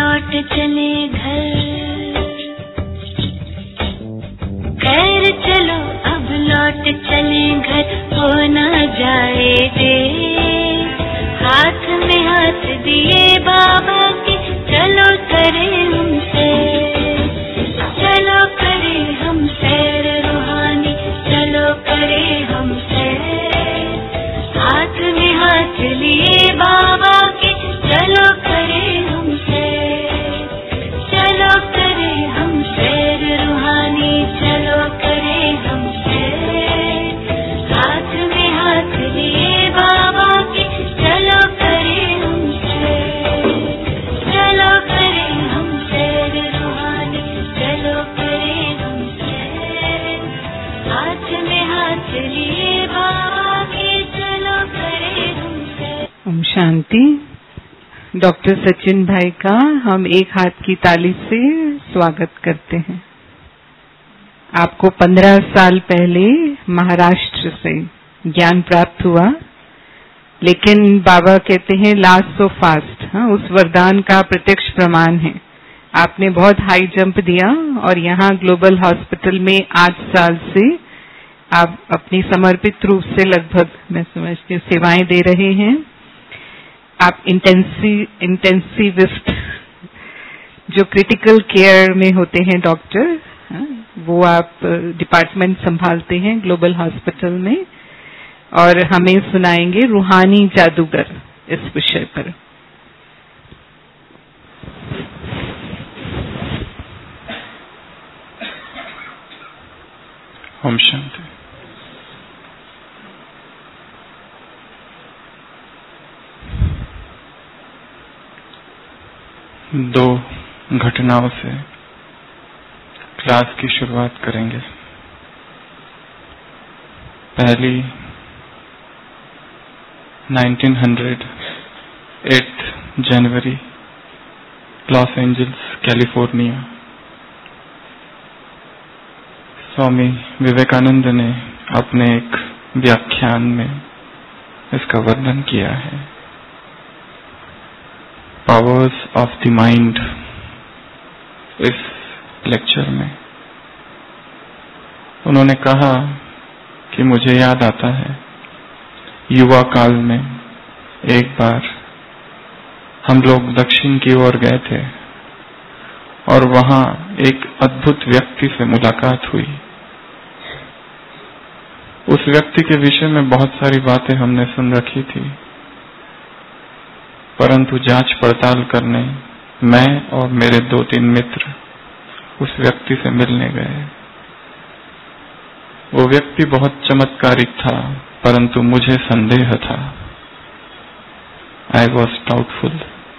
लौट चले घर, खैर चलो अब लौट चले घर, हो न जाए देर। हाथ में हाथ दिए बाबा के, चलो करे हम सैर, चलो करे हम सैर रूहानी, चलो करे हम सैर। हाथ में हाथ लिए बाबा के, चलो करे हम सैर, चलो करे हम सैर रूहानी, चलो करे हम सैर। हाथ में हाथ लिए बाबा के, चलो करे हम सैर, चलो करे हम सैर रूहानी, चलो करे हम सैर। हाथ में हाथ लिए बाबा के, चलो करे हम सैर। ओम शांति। डॉक्टर सचिन भाई का हम एक हाथ की ताली से स्वागत करते हैं। आपको 15 साल पहले महाराष्ट्र से ज्ञान प्राप्त हुआ, लेकिन बाबा कहते हैं लास्ट सो फास्ट, उस वरदान का प्रत्यक्ष प्रमाण है। आपने बहुत हाई जंप दिया और यहाँ ग्लोबल हॉस्पिटल में 8 साल से आप अपनी समर्पित रूप से लगभग मैं समझती हूँ सेवाएं दे रहे हैं। आप इंटेंसिविस्ट जो क्रिटिकल केयर में होते हैं डॉक्टर, वो आप डिपार्टमेंट संभालते हैं ग्लोबल हॉस्पिटल में, और हमें सुनाएंगे रूहानी जादूगर इस विषय पर। ओम शांति। दो घटनाओं से क्लास की शुरुआत करेंगे। पहली 1900 8 जनवरी Los Angeles California. Swami Vivekananda ने अपने एक व्याख्यान में इसका वर्णन किया है। Powers of the mind. इस लेक्चर में उन्होंने कहा कि मुझे याद आता है युवा काल में एक बार हम लोग दक्षिण की ओर गए थे और वहां एक अद्भुत व्यक्ति से मुलाकात हुई। उस व्यक्ति के विषय में बहुत सारी बातें हमने सुन रखी थी, परंतु जांच पड़ताल करने मैं और मेरे 2-3 मित्र उस व्यक्ति से मिलने गए। वो व्यक्ति बहुत चमत्कारिक था, परंतु मुझे संदेह था। I was doubtful.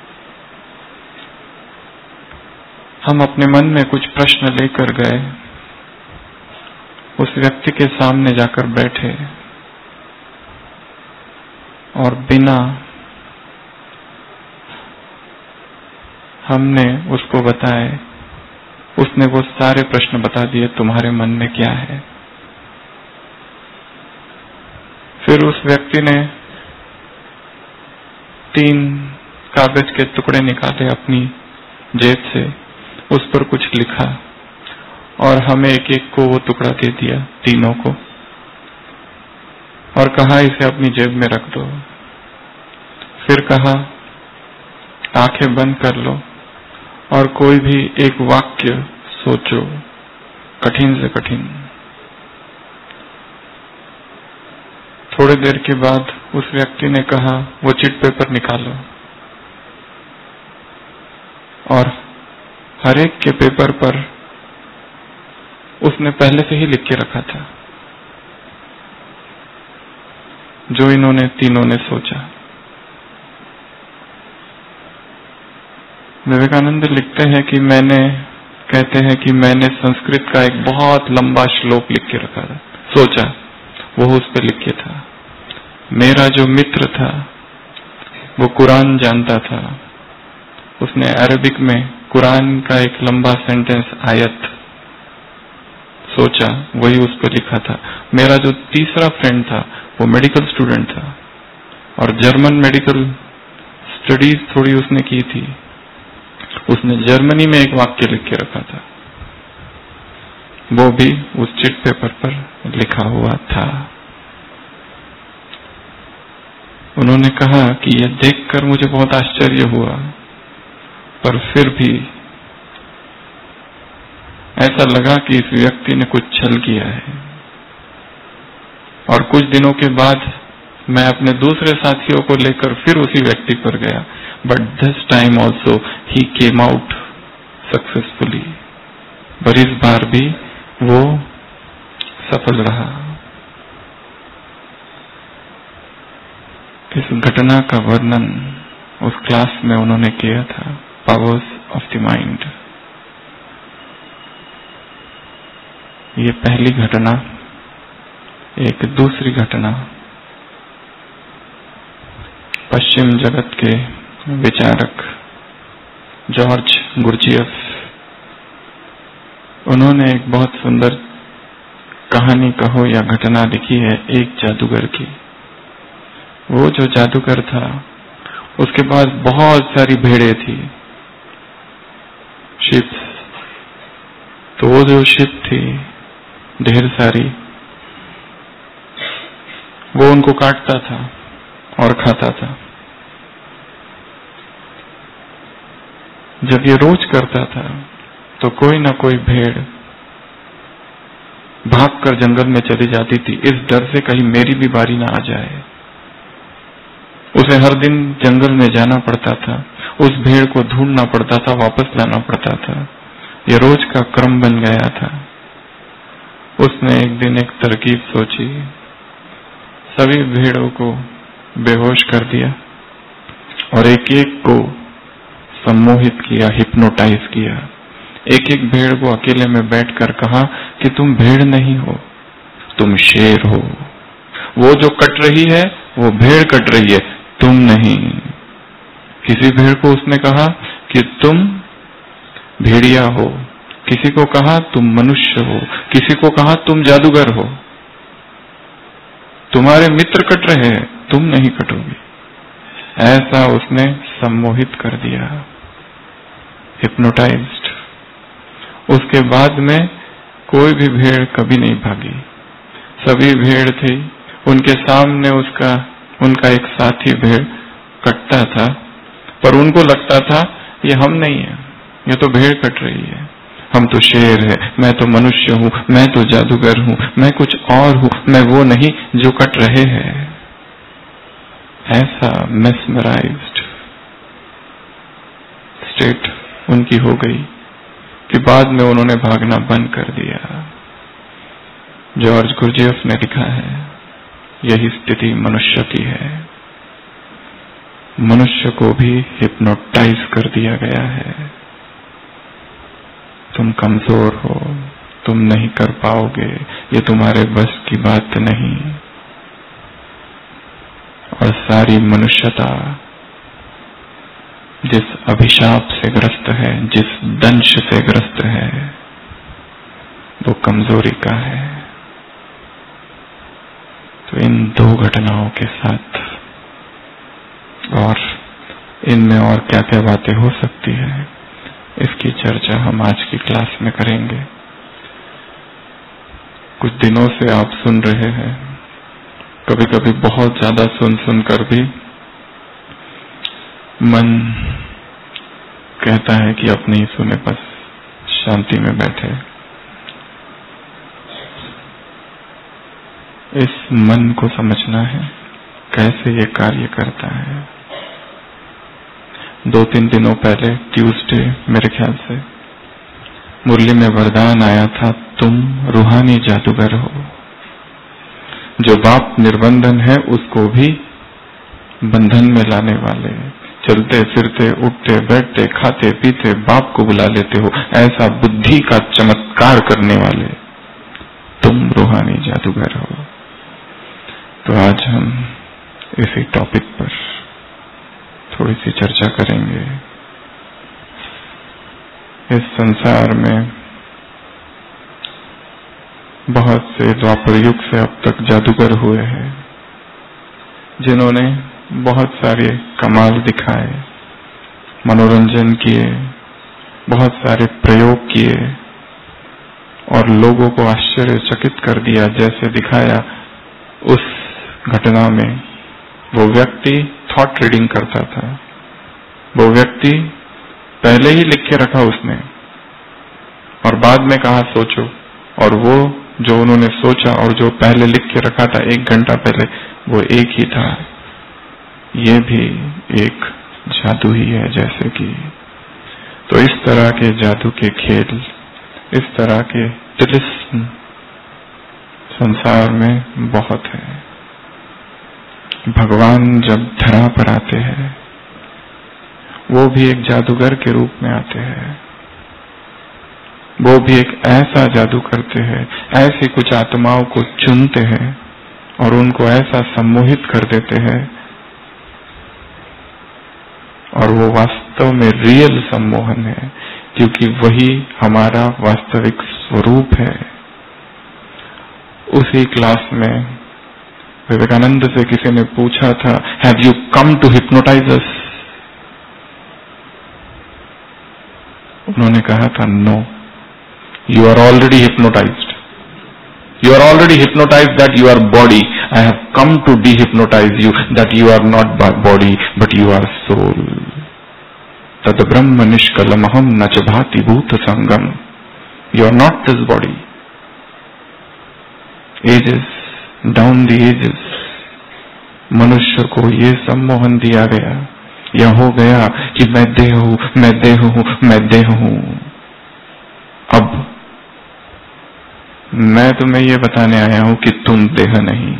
हम अपने मन में कुछ प्रश्न लेकर गए, उस व्यक्ति के सामने जाकर बैठे और बिना हमने उसको बताए उसने वो सारे प्रश्न बता दिए, तुम्हारे मन में क्या है। फिर उस व्यक्ति ने 3 कागज के टुकड़े निकाले अपनी जेब से, उस पर कुछ लिखा और हमें एक एक को वो टुकड़ा दे दिया, तीनों को, और कहा इसे अपनी जेब में रख दो। फिर कहा आंखें बंद कर लो और कोई भी एक वाक्य सोचो, कठिन से कठिन। थोड़ी देर के बाद उस व्यक्ति ने कहा वो चिट पेपर निकालो, और हर एक के पेपर पर उसने पहले से ही लिख के रखा था जो इन्होंने तीनों ने सोचा। विवेकानंद लिखते हैं कि कहते हैं कि मैंने संस्कृत का एक बहुत लंबा श्लोक लिख के रखा था, सोचा वो उस पर लिख के था। मेरा जो मित्र था वो कुरान जानता था, उसने अरबिक में कुरान का एक लंबा सेंटेंस आयत सोचा, वही उस पर लिखा था। मेरा जो तीसरा फ्रेंड था वो मेडिकल स्टूडेंट था और जर्मन मेडिकल स्टडीज थोड़ी उसने की थी, उस उसने जर्मनी में एक वाक्य लिख के रखा था, वो भी उस चिट पेपर पर लिखा हुआ था। उन्होंने कहा कि यह देखकर मुझे बहुत आश्चर्य हुआ, पर फिर भी ऐसा लगा कि इस व्यक्ति ने कुछ छल किया है। और कुछ दिनों के बाद मैं अपने दूसरे साथियों को लेकर फिर उसी व्यक्ति पर गया, but this time also he came out successfully. पर इस बार भी वो सफल रहा। इस घटना का वर्णन उस क्लास में उन्होंने किया था, पावर्स ऑफ द माइंड। ये पहली घटना। एक दूसरी घटना, पश्चिम जगत के विचारक जॉर्ज गुरजियफ, उन्होंने एक बहुत सुंदर कहानी कहो या घटना लिखी है एक जादूगर की। वो जो जादूगर था उसके पास बहुत सारी भेड़ें थी, शिप्स। तो वो जो शिप थी ढेर सारी, वो उनको काटता था और खाता था। जब ये रोज करता था तो कोई ना कोई भेड़ भागकर जंगल में चली जाती थी, इस डर से कहीं मेरी भी बारी ना आ जाए। उसे हर दिन जंगल में जाना पड़ता था, उस भेड़ को ढूंढना पड़ता था, वापस लाना पड़ता था। ये रोज का क्रम बन गया था। उसने एक दिन एक तरकीब सोची, सभी भेड़ों को बेहोश कर दिया और एक एक को सम्मोहित किया, हिप्नोटाइज किया। एक एक भेड़ को अकेले में बैठकर कहा कि तुम भेड़ नहीं हो, तुम शेर हो। वो जो कट रही है वो भेड़ कट रही है, तुम नहीं। किसी भेड़ को उसने कहा कि तुम भेड़िया हो, किसी को कहा तुम मनुष्य हो, किसी को कहा तुम जादूगर हो। तुम्हारे मित्र कट रहे हैं, तुम नहीं कटोगे। ऐसा उसने सम्मोहित कर दिया, हिप्नोटाइज्ड। उसके बाद में कोई भी भेड़ कभी नहीं भागी। सभी भेड़ थी, उनके सामने उनका एक साथी भेड़ कटता था, पर उनको लगता था ये हम नहीं है, ये तो भेड़ कट रही है, हम तो शेर है, मैं तो मनुष्य हूँ, मैं तो जादूगर हूँ, मैं कुछ और हूँ, मैं वो नहीं जो कट रहे हैं। ऐसा मेस्मराइज्ड स्टेट उनकी हो गई कि बाद में उन्होंने भागना बंद कर दिया। जॉर्ज गुरजियफ ने लिखा है, यही स्थिति मनुष्य की है। मनुष्य को भी हिप्नोटाइज कर दिया गया है। तुम कमजोर हो, तुम नहीं कर पाओगे, ये तुम्हारे बस की बात नहीं। और सारी मनुष्यता जिस अभिशाप से ग्रस्त है, जिस दंश से ग्रस्त है, वो कमजोरी का है। तो इन दो घटनाओं के साथ और इनमें और क्या क्या बातें हो सकती है, इसकी चर्चा हम आज की क्लास में करेंगे। कुछ दिनों से आप सुन रहे हैं, कभी कभी बहुत ज्यादा सुन कर भी मन कहता है कि अब नहीं सुने, बस शांति में बैठे। इस मन को समझना है कैसे ये कार्य करता है। 2-3 दिनों पहले ट्यूसडे मेरे ख्याल से मुरली में वरदान आया था, तुम रूहानी जादूगर हो। जो बाप निर्बंधन है उसको भी बंधन में लाने वाले, चलते फिरते उठते बैठते खाते पीते बाप को बुला लेते हो, ऐसा बुद्धि का चमत्कार करने वाले तुम रूहानी जादूगर हो। तो आज हम इसी टॉपिक पर थोड़ी सी चर्चा करेंगे। इस संसार में बहुत से द्वापर युग से अब तक जादूगर हुए हैं, जिन्होंने बहुत सारे कमाल दिखाए, मनोरंजन किए, बहुत सारे प्रयोग किए और लोगों को आश्चर्यचकित कर दिया। जैसे दिखाया उस घटना में, वो व्यक्ति थॉट रीडिंग करता था। वो व्यक्ति पहले ही लिख के रखा उसने और बाद में कहा सोचो, और वो जो उन्होंने सोचा और जो पहले लिख के रखा था 1 घंटा पहले, वो एक ही था। ये भी एक जादू ही है जैसे कि। तो इस तरह के जादू के खेल, इस तरह के तिलिस्म संसार में बहुत है। भगवान जब धरा पर आते हैं, वो भी एक जादूगर के रूप में आते हैं। वो भी एक ऐसा जादू करते हैं, ऐसी कुछ आत्माओं को चुनते हैं और उनको ऐसा सम्मोहित कर देते हैं, और वो वास्तव में रियल सम्मोहन है, क्योंकि वही हमारा वास्तविक स्वरूप है। उसी क्लास में विवेकानंद से किसी ने पूछा था, have you come to hypnotize us? उन्होंने कहा था, no, you are already hypnotized. You are already hypnotized that you are body. I have come to dehypnotize you that you are not body but you are soul. Tad brahma nishkalamaham na cha bhati bhuta sangam. You are not this body. Ages, down the ages, मनुष्य को ये सम्मोहन दिया गया, यह हो गया कि मैं देह हूं, मैं देह हूं, मैं देह हूं। अब मैं तुम्हें ये बताने आया हूं कि तुम देह नहीं।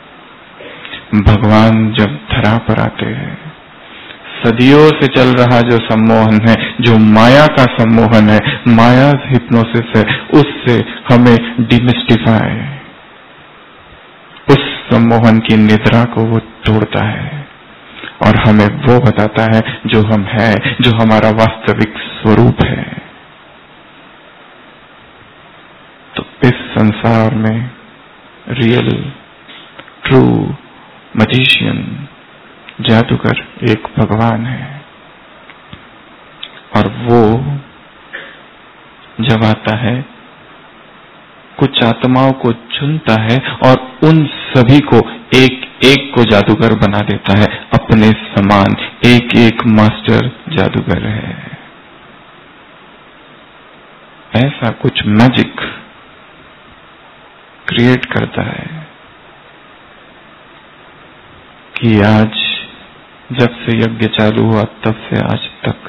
भगवान जब धरा पर आते हैं, सदियों से चल रहा जो सम्मोहन है, जो माया का सम्मोहन है, माया हिप्नोसिस है, उससे हमें डिमिस्टिफाई, उस सम्मोहन की निद्रा को वो तोड़ता है और हमें वो बताता है जो हम हैं, जो हमारा वास्तविक स्वरूप है। तो इस संसार में रियल ट्रू मैजिशियन, जादूगर एक भगवान है, और वो जब आता है कुछ आत्माओं को चुनता है और उन सभी को एक एक को जादूगर बना देता है, अपने समान एक एक मास्टर जादूगर है। ऐसा कुछ मैजिक क्रिएट करता है कि आज जब से यज्ञ चालू हुआ तब से आज तक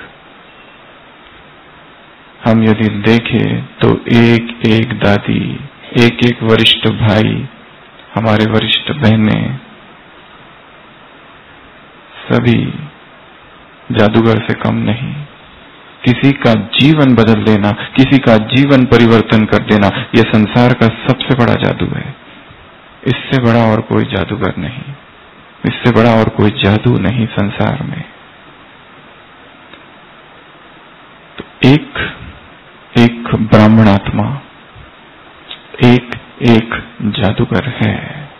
हम यदि देखें तो एक एक दादी, एक एक वरिष्ठ भाई, हमारे वरिष्ठ बहनें, सभी जादूगर से कम नहीं। किसी का जीवन बदल देना, किसी का जीवन परिवर्तन कर देना, यह संसार का सबसे बड़ा जादू है। इससे बड़ा और कोई जादूगर नहीं, इससे बड़ा और कोई जादू नहीं संसार में। तो एक एक ब्राह्मण आत्मा, एक एक जादूगर है,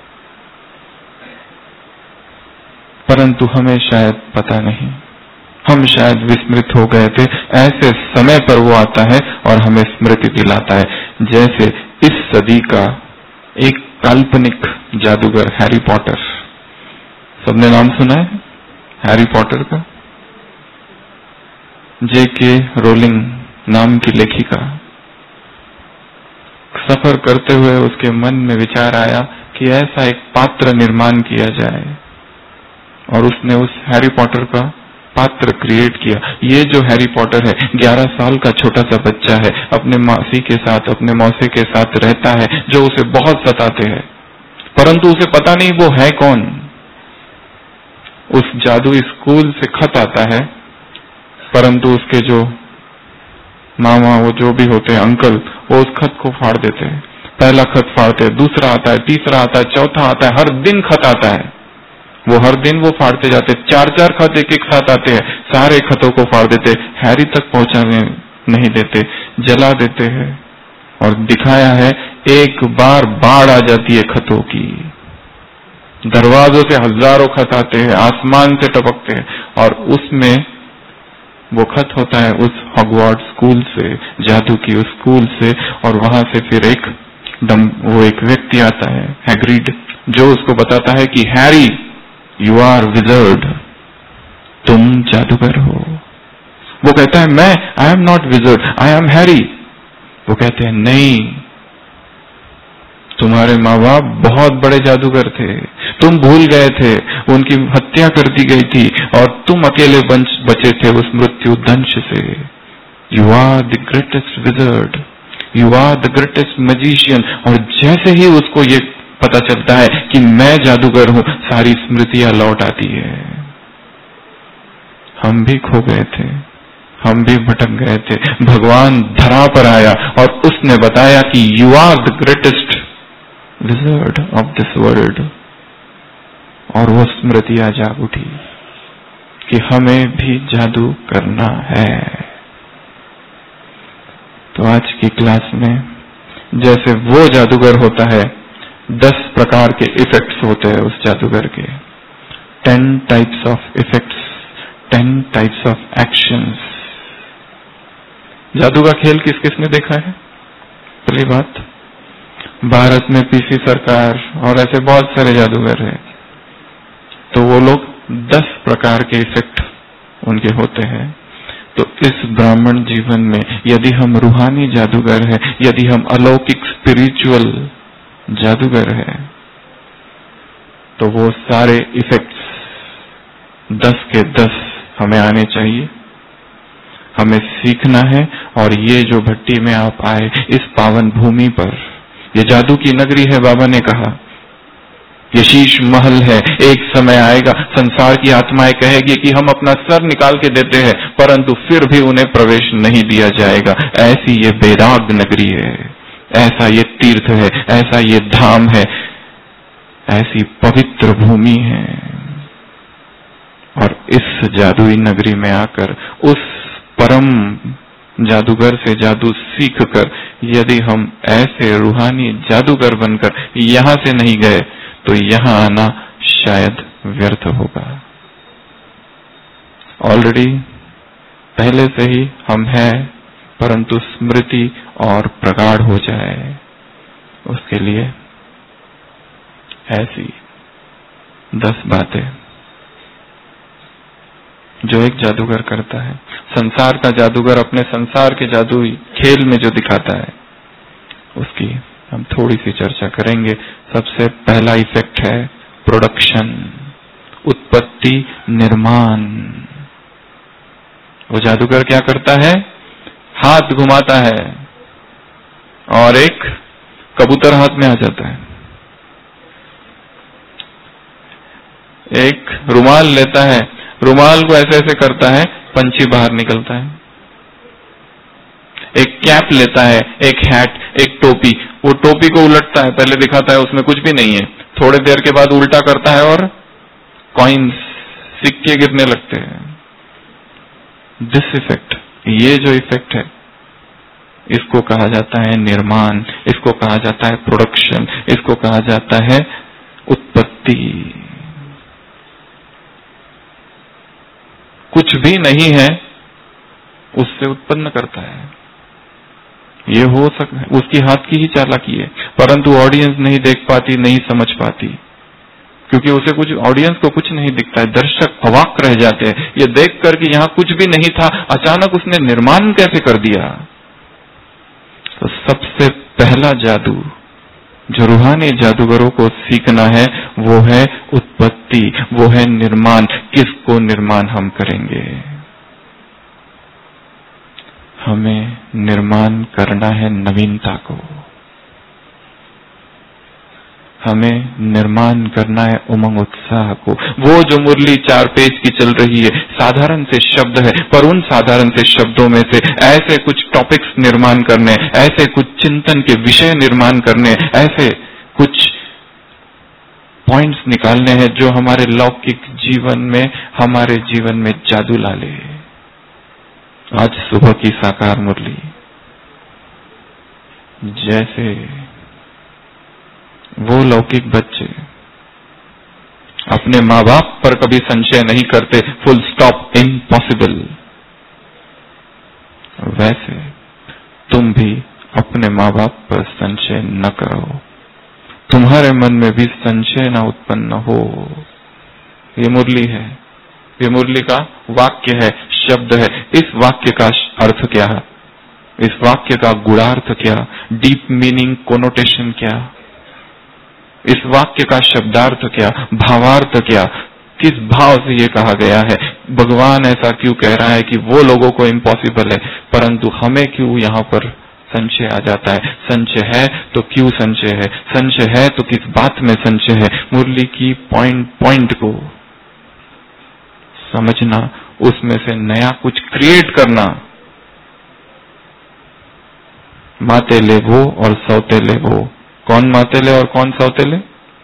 परंतु हमें शायद पता नहीं, हम शायद विस्मृत हो गए थे। ऐसे समय पर वो आता है और हमें स्मृति दिलाता है। जैसे इस सदी का एक काल्पनिक जादूगर हैरी पॉटर, सबने नाम सुना है हैरी पॉटर का? J.K. रोलिंग नाम की लेखिका, सफर करते हुए उसके मन में विचार आया कि ऐसा एक पात्र निर्माण किया जाए, और उसने उस हैरी पॉटर का पात्र क्रिएट किया। ये जो हैरी पॉटर है 11 साल का छोटा सा बच्चा है, अपने मासी के साथ, अपने मौसे के साथ रहता है, जो उसे बहुत सताते हैं, परंतु उसे पता नहीं वो है कौन। उस जादुई स्कूल से खत आता है, परंतु उसके जो मामा, वो जो भी होते हैं अंकल, वो उस खत को फाड़ देते हैं। पहला खत फाड़ते हैं, दूसरा आता है, तीसरा आता है, चौथा आता है, हर दिन खत आता है। वो हर दिन वो फाड़ते जाते, 4-4 खत एक एक साथ आते हैं, सारे खतों को फाड़ देते, हैरी तक पहुंचाने नहीं देते, जला देते हैं। और दिखाया है एक बार बाढ़ आ जाती है खतों की, दरवाजों से हजारों खत आते हैं, आसमान से टपकते हैं, और उसमें वो खत होता है उस हॉगवार्ट्स स्कूल से, जादू की उस स्कूल से, और वहां से फिर वो एक व्यक्ति आता है, हैग्रिड, जो उसको बताता है कि हैरी, यू आर विजर्ड, तुम जादूगर हो। वो कहता है मैं, I am not wizard, I am Harry. वो कहते हैं नहीं, तुम्हारे माँ बाप बहुत बड़े जादूगर थे, तुम भूल गए थे, उनकी हत्या कर दी गई थी और तुम अकेले बचे थे उस मृत्यु दंश से। You are the greatest wizard, you are the greatest magician. और जैसे ही उसको ये पता चलता है कि मैं जादूगर हूं, सारी स्मृतियां लौट आती है। हम भी खो गए थे, हम भी भटक गए थे, भगवान धरा पर आया और उसने बताया कि you are the greatest wizard of this world. और वो स्मृतियां जाग उठी कि हमें भी जादू करना है। तो आज की क्लास में जैसे वो जादूगर होता है, 10 प्रकार के इफेक्ट्स होते हैं उस जादूगर के, 10 types of effects, 10 types of actions. जादू का खेल किस किसने देखा है? पहली बात, भारत में पीसी सरकार और ऐसे बहुत सारे जादूगर हैं। तो वो लोग 10 प्रकार के इफेक्ट उनके होते हैं। तो इस ब्राह्मण जीवन में यदि हम रूहानी जादूगर हैं, यदि हम अलौकिक स्पिरिचुअल जादूगर हैं, तो वो सारे इफेक्ट्स 10 के 10 हमें आने चाहिए, हमें सीखना है। और ये जो भट्टी में आप आए, इस पावन भूमि पर, ये जादू की नगरी है, बाबा ने कहा, ये शीश महल है। एक समय आएगा संसार की आत्माएं कहेगी कि हम अपना सर निकाल के देते हैं, परंतु फिर भी उन्हें प्रवेश नहीं दिया जाएगा। ऐसी ये बैराग नगरी है, ऐसा ये तीर्थ है, ऐसा ये धाम है, ऐसी पवित्र भूमि है। और इस जादुई नगरी में आकर उस परम जादूगर से जादू सीखकर यदि हम ऐसे रूहानी जादूगर बनकर यहां से नहीं गए, तो यहां आना शायद व्यर्थ होगा। ऑलरेडी पहले से ही हम हैं, परंतु स्मृति और प्रगाढ़ हो जाए, उसके लिए ऐसी 10 बातें जो एक जादूगर करता है। संसार का जादूगर अपने संसार के जादुई खेल में जो दिखाता है, उसकी हम थोड़ी सी चर्चा करेंगे। सबसे पहला इफेक्ट है प्रोडक्शन, उत्पत्ति, निर्माण। वो जादूगर क्या करता है? हाथ घुमाता है और एक कबूतर हाथ में आ जाता है, एक रुमाल लेता है, रुमाल को ऐसे ऐसे करता है, पंछी बाहर निकलता है। एक कैप लेता है, एक हैट, एक टोपी, वो टोपी को उलटता है, पहले दिखाता है उसमें कुछ भी नहीं है, थोड़ी देर के बाद उल्टा करता है और कॉइन्स, सिक्के गिरने लगते हैं। दिस इफेक्ट, ये जो इफेक्ट है, इसको कहा जाता है निर्माण, इसको कहा जाता है प्रोडक्शन, इसको कहा जाता है उत्पत्ति। कुछ भी नहीं है उससे उत्पन्न करता है। ये हो सकता है उसकी हाथ की ही चालाकी है, परंतु ऑडियंस नहीं देख पाती, नहीं समझ पाती, क्योंकि उसे कुछ, ऑडियंस को कुछ नहीं दिखता है। दर्शक अवाक रह जाते हैं ये देख कर कि यहाँ कुछ भी नहीं था, अचानक उसने निर्माण कैसे कर दिया। तो सबसे पहला जादू जो रूहानी जादूगरों को सीखना है वो है उत्पत्ति, वो है निर्माण। किसको निर्माण हम करेंगे? हमें निर्माण करना है नवीनता को, हमें निर्माण करना है उमंग उत्साह को। वो जो मुरली 4 पेज की चल रही है, साधारण से शब्द है, पर उन साधारण से शब्दों में से ऐसे कुछ टॉपिक्स निर्माण करने, ऐसे कुछ चिंतन के विषय निर्माण करने, ऐसे कुछ पॉइंट्स निकालने हैं जो हमारे लौकिक जीवन में, हमारे जीवन में जादू ला ले। आज सुबह की साकार मुरली, जैसे वो लौकिक बच्चे अपने माँ बाप पर कभी संशय नहीं करते, फुल स्टॉप, इम्पॉसिबल। वैसे तुम भी अपने माँ बाप पर संशय न करो, तुम्हारे मन में भी संशय न उत्पन्न हो। ये मुरली है, ये मुरली का वाक्य है, शब्द है। इस वाक्य का अर्थ क्या है, इस वाक्य का गुणार्थ क्या, डीप मीनिंग, कोनोटेशन क्या, इस वाक्य का शब्दार्थ क्या, भावार्थ क्या, किस भाव से ये कहा गया है, भगवान ऐसा क्यों कह रहा है कि वो लोगों को इम्पॉसिबल है, परंतु हमें क्यों यहाँ पर संशय आ जाता है। संशय है तो क्यों संशय है, संशय है तो किस बात में संशय है। मुरली की पॉइंट को समझना, उसमें से नया कुछ क्रिएट करना। मातेले वो और सौतेले वो। कौन मातेले और कौन सौतेले?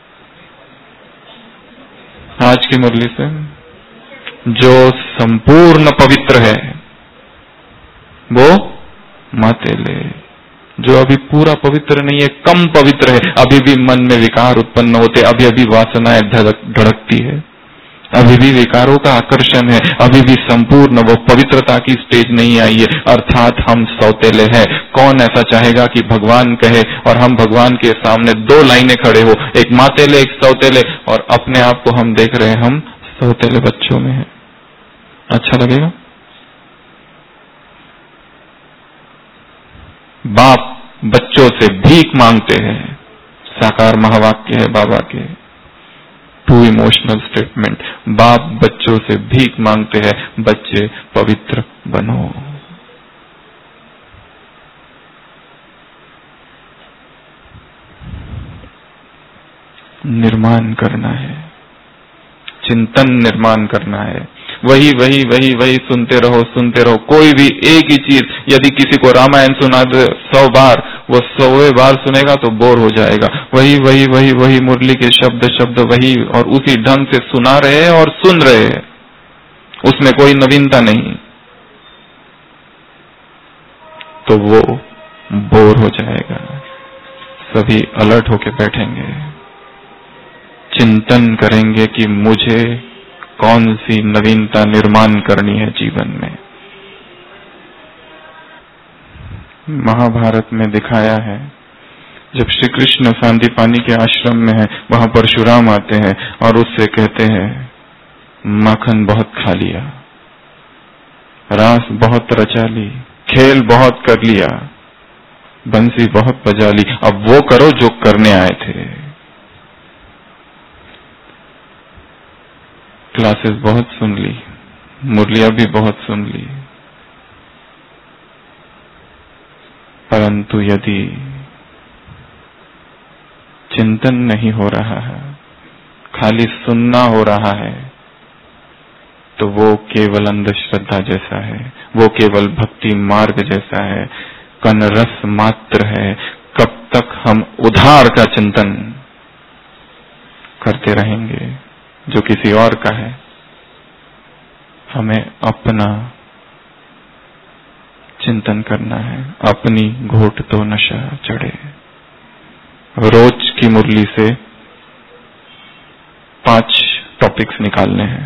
आज की मुरली से जो संपूर्ण पवित्र है वो मातेले, जो अभी पूरा पवित्र नहीं है, कम पवित्र है, अभी भी मन में विकार उत्पन्न होते, अभी अभी वासनाएं धड़कती है, अभी भी विकारों का आकर्षण है, अभी भी संपूर्ण वो पवित्रता की स्टेज नहीं आई है, अर्थात हम सौतेले हैं। कौन ऐसा चाहेगा कि भगवान कहे और हम भगवान के सामने दो लाइनें खड़े हो, एक मातेले एक सौतेले, और अपने आप को हम देख रहे हैं हम सौतेले बच्चों में हैं। अच्छा लगेगा? बाप बच्चों से भीख मांगते हैं, साकार महावाक्य है बाबा के, टू इमोशनल स्टेटमेंट। बाप बच्चों से भीख मांगते हैं, बच्चे पवित्र बनो। निर्माण करना है, चिंतन निर्माण करना है। वही वही वही वही सुनते रहो सुनते रहो। कोई भी एक ही चीज, यदि किसी को रामायण सुना दे 100 बार, वो 100वें बार सुनेगा तो बोर हो जाएगा। वही वही वही वही मुरली के शब्द शब्द वही, और उसी ढंग से सुना रहे हैं और सुन रहे हैं, उसमें कोई नवीनता नहीं, तो वो बोर हो जाएगा। सभी अलर्ट होके बैठेंगे, चिंतन करेंगे कि मुझे कौन सी नवीनता निर्माण करनी है जीवन में। महाभारत में दिखाया है, जब श्री कृष्ण सांदीपानी के आश्रम में है, वहां परशुराम आते हैं और उससे कहते हैं माखन बहुत खा लिया, रास बहुत रचा ली, खेल बहुत कर लिया, बंसी बहुत बजा ली, अब वो करो जो करने आए थे। क्लासेस बहुत सुन ली, मुरलियां भी बहुत सुन ली, परंतु यदि चिंतन नहीं हो रहा है, खाली सुनना हो रहा है, तो वो केवल अंधश्रद्धा जैसा है, वो केवल भक्ति मार्ग जैसा है, कनरस मात्र है। कब तक हम उधार का चिंतन करते रहेंगे जो किसी और का है? हमें अपना चिंतन करना है, अपनी घोट तो नशा चढ़े। रोज की मुरली से 5 टॉपिक्स निकालने हैं।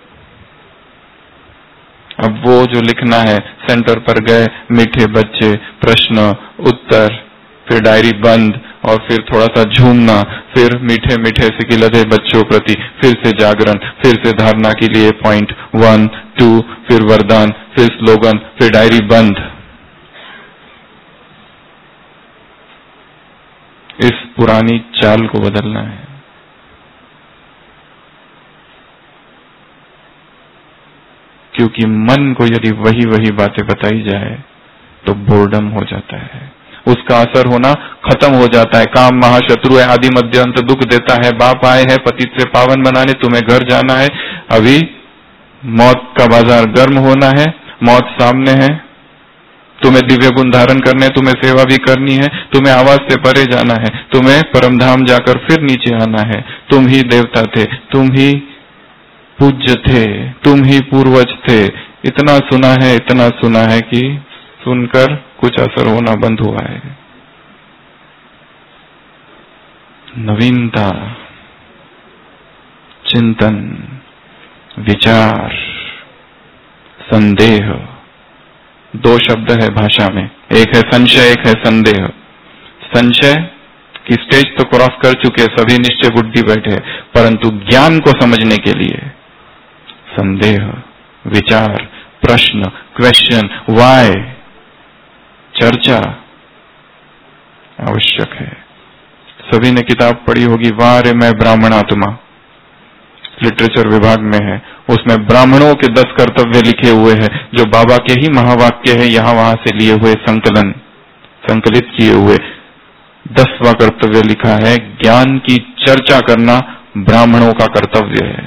अब वो जो लिखना है, सेंटर पर गए, मीठे बच्चे, प्रश्न उत्तर, फिर डायरी बंद, और फिर थोड़ा सा झूमना, फिर मीठे मीठे सिकिलते बच्चों प्रति, फिर से जागरण, फिर से धारणा के लिए पॉइंट 1 2, फिर वरदान, फिर स्लोगन, फिर डायरी बंद। इस पुरानी चाल को बदलना है। क्योंकि मन को यदि वही वही बातें बताई जाए तो बोर्डम हो जाता है, उसका असर होना खत्म हो जाता है। काम महाशत्रु है, आदि मध्य अंत दुख देता है। बाप आए हैं पतित से पावन बनाने, तुम्हें घर जाना है, अभी मौत का बाजार गर्म होना है, मौत सामने है, तुम्हें दिव्य गुण धारण करने, तुम्हें सेवा भी करनी है, तुम्हें आवाज से परे जाना है, तुम्हें परमधाम जाकर फिर नीचे आना है। तुम ही देवता थे, तुम ही पूज्य थे, तुम ही पूर्वज थे। इतना सुना है कि सुनकर कुछ असर होना बंद हुआ है। नवीनता, चिंतन, विचार, संदेह, दो शब्द है भाषा में, एक है संशय, एक है संदेह। संशय की स्टेज तो क्रॉस कर चुके, सभी निश्चय बुद्धि बैठे, परंतु ज्ञान को समझने के लिए संदेह, विचार, प्रश्न, क्वेश्चन, वाय, चर्चा आवश्यक है। सभी ने किताब पढ़ी होगी, वाह रे मैं ब्राह्मणात्मा, लिटरेचर विभाग में है। उसमें ब्राह्मणों के 10 कर्तव्य लिखे हुए हैं, जो बाबा के ही महावाक्य है, यहां वहां से लिए हुए, संकलित किए हुए। 10वां कर्तव्य लिखा है, ज्ञान की चर्चा करना ब्राह्मणों का कर्तव्य है।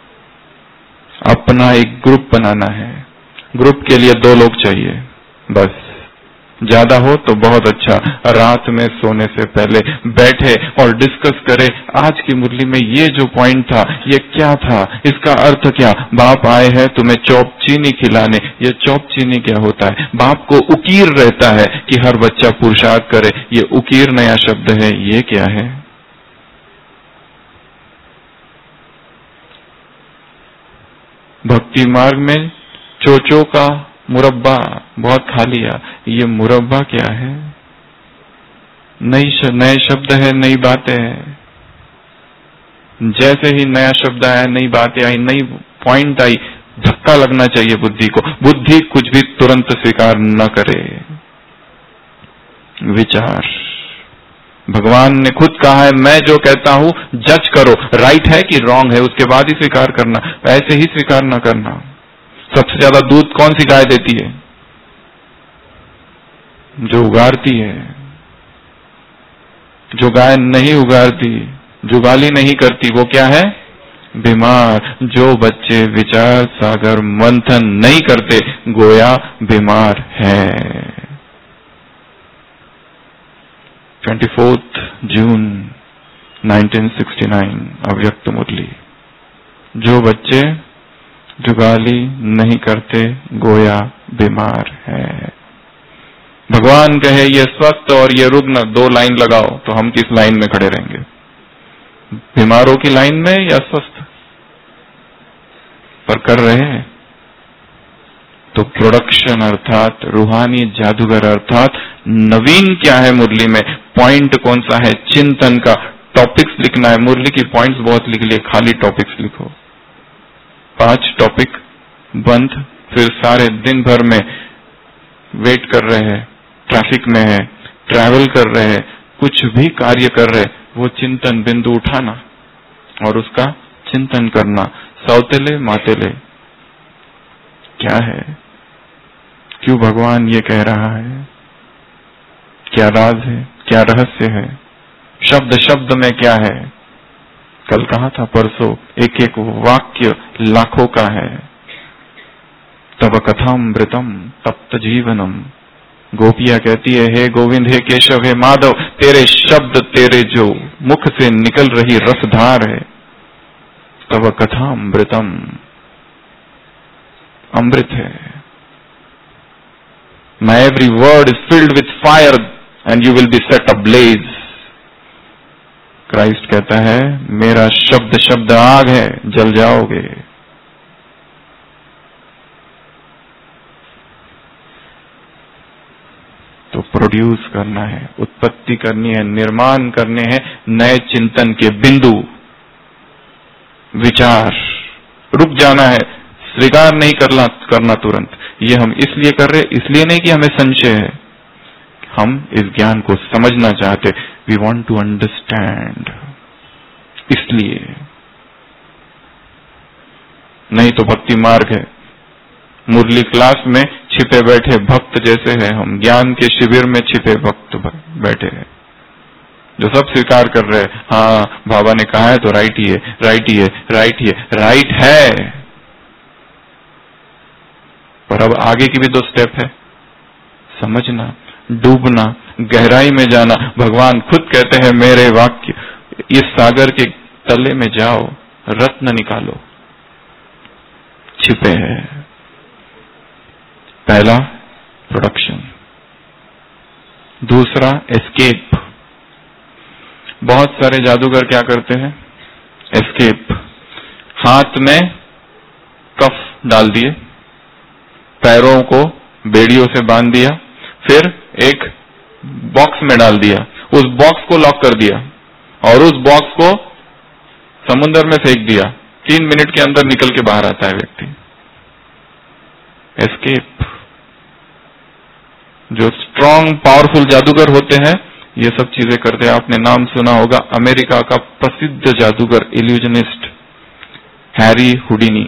अपना एक ग्रुप बनाना है, ग्रुप के लिए 2 लोग चाहिए बस, ज्यादा हो तो बहुत अच्छा। रात में सोने से पहले बैठे और डिस्कस करे, आज की मुरली में ये जो पॉइंट था ये क्या था, इसका अर्थ क्या। बाप आए हैं तुम्हें चौप चीनी खिलाने, ये चौप चीनी क्या होता है। बाप को उकीर रहता है कि हर बच्चा पुरुषार्थ करे, ये उकीर नया शब्द है, ये क्या है। भक्ति मार्ग में चोचो का मुरब्बा बहुत खा लिया, ये मुरब्बा क्या है। नए शब्द है, नई बातें हैं। जैसे ही नया शब्द आया, नई बातें आई, नई पॉइंट आई, धक्का लगना चाहिए बुद्धि को। बुद्धि कुछ भी तुरंत स्वीकार न करे। विचार, भगवान ने खुद कहा है, मैं जो कहता हूं जज करो, राइट है कि रॉन्ग है, उसके बाद ही स्वीकार करना, ऐसे ही स्वीकार न करना। सबसे ज्यादा दूध कौन सी गाय देती है, जो उगारती है। जो गाय नहीं उगारती, जुगाली नहीं करती, वो क्या है, बीमार। जो बच्चे विचार सागर मंथन नहीं करते, गोया बीमार है। 24 जून 1969 अव्यक्त मुरली। जो बच्चे जुगाली नहीं करते, गोया बीमार है। भगवान कहे ये स्वस्थ और ये रुग्ण, 2 लाइन लगाओ, तो हम किस लाइन में खड़े रहेंगे, बीमारों की लाइन में या स्वस्थ पर कर रहे हैं। तो प्रोडक्शन अर्थात रूहानी जादूगर अर्थात नवीन क्या है मुरली में, पॉइंट कौन सा है, चिंतन का टॉपिक्स लिखना है। मुरली की पॉइंट्स बहुत लिख लिए, खाली टॉपिक्स लिखो। 5 टॉपिक बंद, फिर सारे दिन भर में वेट कर रहे हैं, ट्रैफिक में है, ट्रैवल कर रहे हैं, कुछ भी कार्य कर रहे, वो चिंतन बिंदु उठाना और उसका चिंतन करना। सौतेले मातेले क्या है, क्यों भगवान ये कह रहा है, क्या राज है, क्या रहस्य है, शब्द शब्द में क्या है। कल कहा था, परसों, एक एक वाक्य लाखों का है। तब कथामृतम तप्त जीवनम। गोपिया कहती है, हे गोविंद, हे केशव, हे माधव, तेरे शब्द, तेरे जो मुख से निकल रही रसधार है, तब कथामृतम, अमृत है। My every word is filled with fire and you will be set ablaze. Christ कहता है, मेरा शब्द शब्द आग है, जल जाओगे। तो प्रोड्यूस करना है, उत्पत्ति करनी है, निर्माण करने हैं नए चिंतन के बिंदु, विचार। रुक जाना है, स्वीकार नहीं करना तुरंत। ये हम इसलिए कर रहे, इसलिए नहीं कि हमें संशय है, हम इस ज्ञान को समझना चाहते, वी वॉन्ट टू अंडरस्टैंड, इसलिए। नहीं तो भक्ति मार्ग है, मुरली क्लास में छिपे बैठे भक्त जैसे हैं हम, ज्ञान के शिविर में छिपे भक्त बैठे हैं, जो सब स्वीकार कर रहे हैं। हाँ, बाबा ने कहा है तो राइट ही है, राइट ही है, राइट ही है, राइट है। पर अब आगे की भी 2 स्टेप है, समझना, डूबना, गहराई में जाना। भगवान खुद कहते हैं, मेरे वाक्य, इस सागर के तले में जाओ, रत्न निकालो, छिपे हैं। पहला प्रोडक्शन, दूसरा एस्केप। बहुत सारे जादूगर क्या करते हैं, एस्केप। हाथ में कफ डाल दिए, पैरों को बेड़ियों से बांध दिया, फिर एक बॉक्स में डाल दिया, उस बॉक्स को लॉक कर दिया और उस बॉक्स को समुद्र में फेंक दिया। 3 मिनट के अंदर निकल के बाहर आता है व्यक्ति। एस्केप। जो स्ट्रांग पावरफुल जादूगर होते हैं ये सब चीजें करते हैं। आपने नाम सुना होगा अमेरिका का प्रसिद्ध जादूगर illusionist Harry Houdini.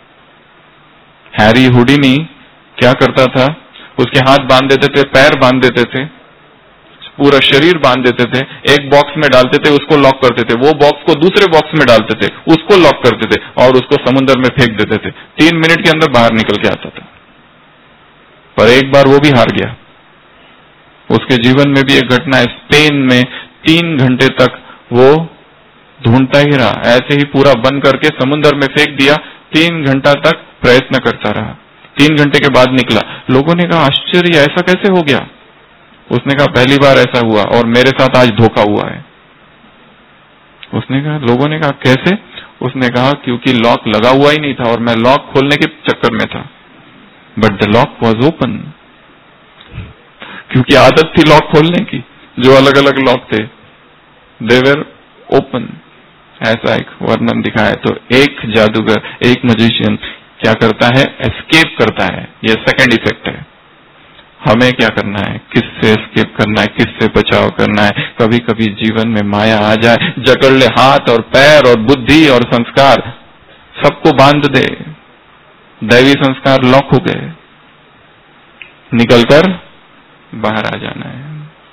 Harry Houdini क्या करता था, उसके हाथ बांध देते थे, पैर बांध देते थे, पूरा शरीर बांध देते थे, एक बॉक्स में डालते थे, उसको लॉक करते थे, वो बॉक्स को दूसरे बॉक्स में डालते थे, उसको लॉक करते थे और उसको समुद्र में फेंक देते थे। 3 मिनट के अंदर बाहर निकल के आता था। पर एक बार वो भी हार गया। उसके जीवन में भी एक घटना है, स्पेन में 3 घंटे तक वो ढूंढता ही रहा, ऐसे ही पूरा बंद करके समुद्र में फेंक दिया। 3 घंटा तक प्रयत्न करता रहा। 3 घंटे के बाद निकला। लोगों ने कहा आश्चर्य, ऐसा कैसे हो गया? उसने कहा पहली बार ऐसा हुआ और मेरे साथ आज धोखा हुआ है। उसने कहा, लोगों ने कहा कैसे? उसने कहा क्योंकि लॉक लगा हुआ ही नहीं था और मैं लॉक खोलने के चक्कर में था, but the lock was open. क्योंकि आदत थी लॉक खोलने की, जो अलग अलग लॉक थे दे वर ओपन। ऐसा एक वर्णन दिखाया। तो एक जादूगर, एक मैजिशियन क्या करता है? एस्केप करता है। ये सेकंड इफेक्ट है। हमें क्या करना है? किससे एस्केप करना है, किससे बचाव करना है? कभी कभी जीवन में माया आ जाए, जकड़ ले हाथ और पैर और बुद्धि और संस्कार, सबको बांध दे। दैवी संस्कार लॉक हो गए, निकलकर बाहर आ जाना है।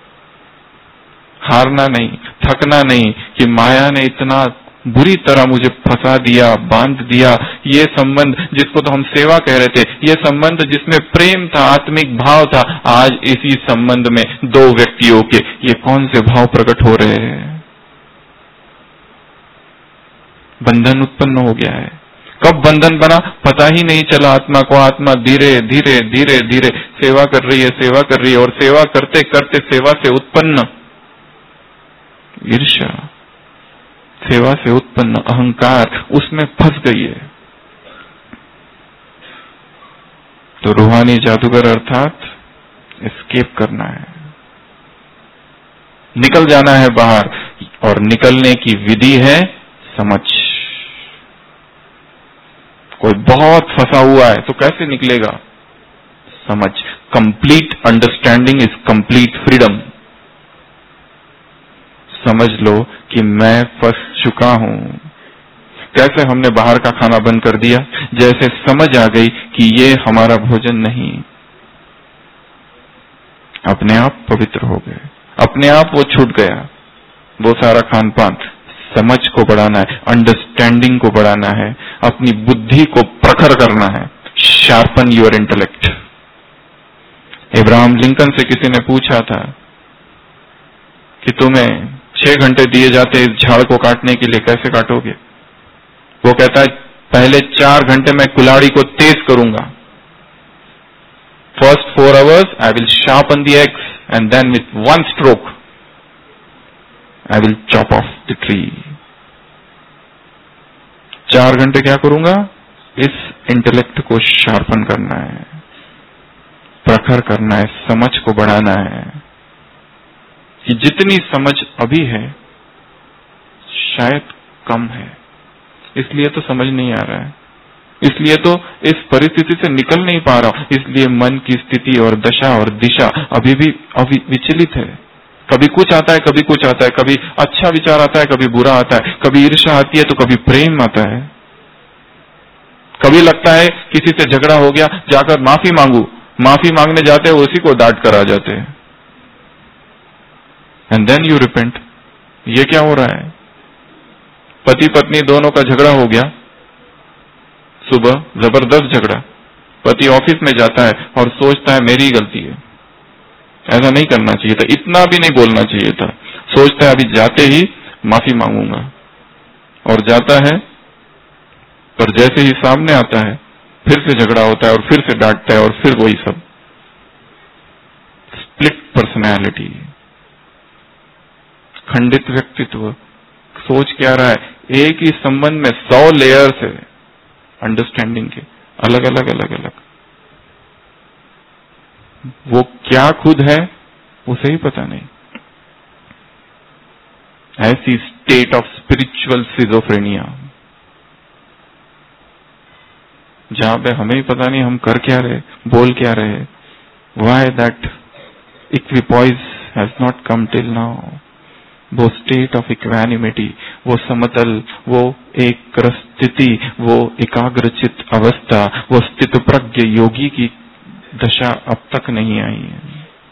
हारना नहीं, थकना नहीं कि माया ने इतना बुरी तरह मुझे फंसा दिया, बांध दिया। ये संबंध जिसको तो हम सेवा कह रहे थे, ये संबंध जिसमें प्रेम था, आत्मिक भाव था, आज इसी संबंध में 2 व्यक्तियों के ये कौन से भाव प्रकट हो रहे हैं? बंधन उत्पन्न हो गया है। कब बंधन बना पता ही नहीं चला आत्मा को। आत्मा धीरे धीरे धीरे धीरे सेवा कर रही है, सेवा कर रही है, और सेवा करते करते सेवा से उत्पन्न ईर्ष्या, सेवा से उत्पन्न अहंकार, उसमें फंस गई है। तो रूहानी जादूगर अर्थात एस्केप करना है, निकल जाना है बाहर। और निकलने की विधि है समझ। कोई बहुत फंसा हुआ है तो कैसे निकलेगा? समझ। Complete understanding is complete freedom. समझ लो कि मैं फंस चुका हूं। कैसे हमने बाहर का खाना बंद कर दिया? जैसे समझ आ गई कि ये हमारा भोजन नहीं, अपने आप पवित्र हो गए, अपने आप वो छूट गया, वो सारा खान पान। समझ को बढ़ाना है, अंडरस्टैंडिंग को बढ़ाना है, अपनी बुद्धि को प्रखर करना है। Sharpen your intellect. Abraham Lincoln से किसी ने पूछा था कि तुम्हें 6 घंटे दिए जाते इस झाड़ को काटने के लिए, कैसे काटोगे? वो कहता है पहले 4 घंटे मैं कुल्हाड़ी को तेज करूंगा। First 4 hours I will sharpen the axe and then with one stroke I will chop off the tree. 4 घंटे क्या करूंगा? इस इंटेलेक्ट को शार्पन करना है, प्रखर करना है, समझ को बढ़ाना है। कि जितनी समझ अभी है शायद कम है, इसलिए तो समझ नहीं आ रहा है, इसलिए तो इस परिस्थिति से निकल नहीं पा रहा। इसलिए मन की स्थिति और दशा और दिशा अभी भी विचलित है। कभी कुछ आता है, कभी कुछ आता है, कभी अच्छा विचार आता है, कभी बुरा आता है, कभी ईर्ष्या आती है तो कभी प्रेम आता है। कभी लगता है किसी से झगड़ा हो गया, जाकर माफी मांगू, माफी मांगने जाते हैं उसी को डांट कर आ जाते हैं। And then you repent. ये क्या हो रहा है? पति पत्नी दोनों का झगड़ा हो गया, सुबह जबरदस्त झगड़ा, पति ऑफिस में जाता है और सोचता है मेरी गलती है, ऐसा नहीं करना चाहिए था, इतना भी नहीं बोलना चाहिए था। सोचता है अभी जाते ही माफी मांगूंगा, और जाता है, पर जैसे ही सामने आता है फिर से झगड़ा होता है और फिर से डांटता है और फिर वही सब। स्प्लिट पर्सनैलिटी, खंडित व्यक्तित्व। सोच क्या रहा है? एक ही संबंध में 100 लेयर्स है अंडरस्टैंडिंग के, अलग अलग अलग अलग। वो क्या खुद है उसे ही पता नहीं। ऐसी स्टेट ऑफ स्पिरिचुअल सिजोफ्रेनिया जहां पे हमें ही पता नहीं हम कर क्या रहे, बोल क्या रहे। Why that equipoise has not come till now? वो स्टेट ऑफ इक्वानिमिटी, वो समतल, वो एक स्थिति, वो एकाग्रचित अवस्था, वो स्थित प्रज्ञ योगी की दशा अब तक नहीं आई है।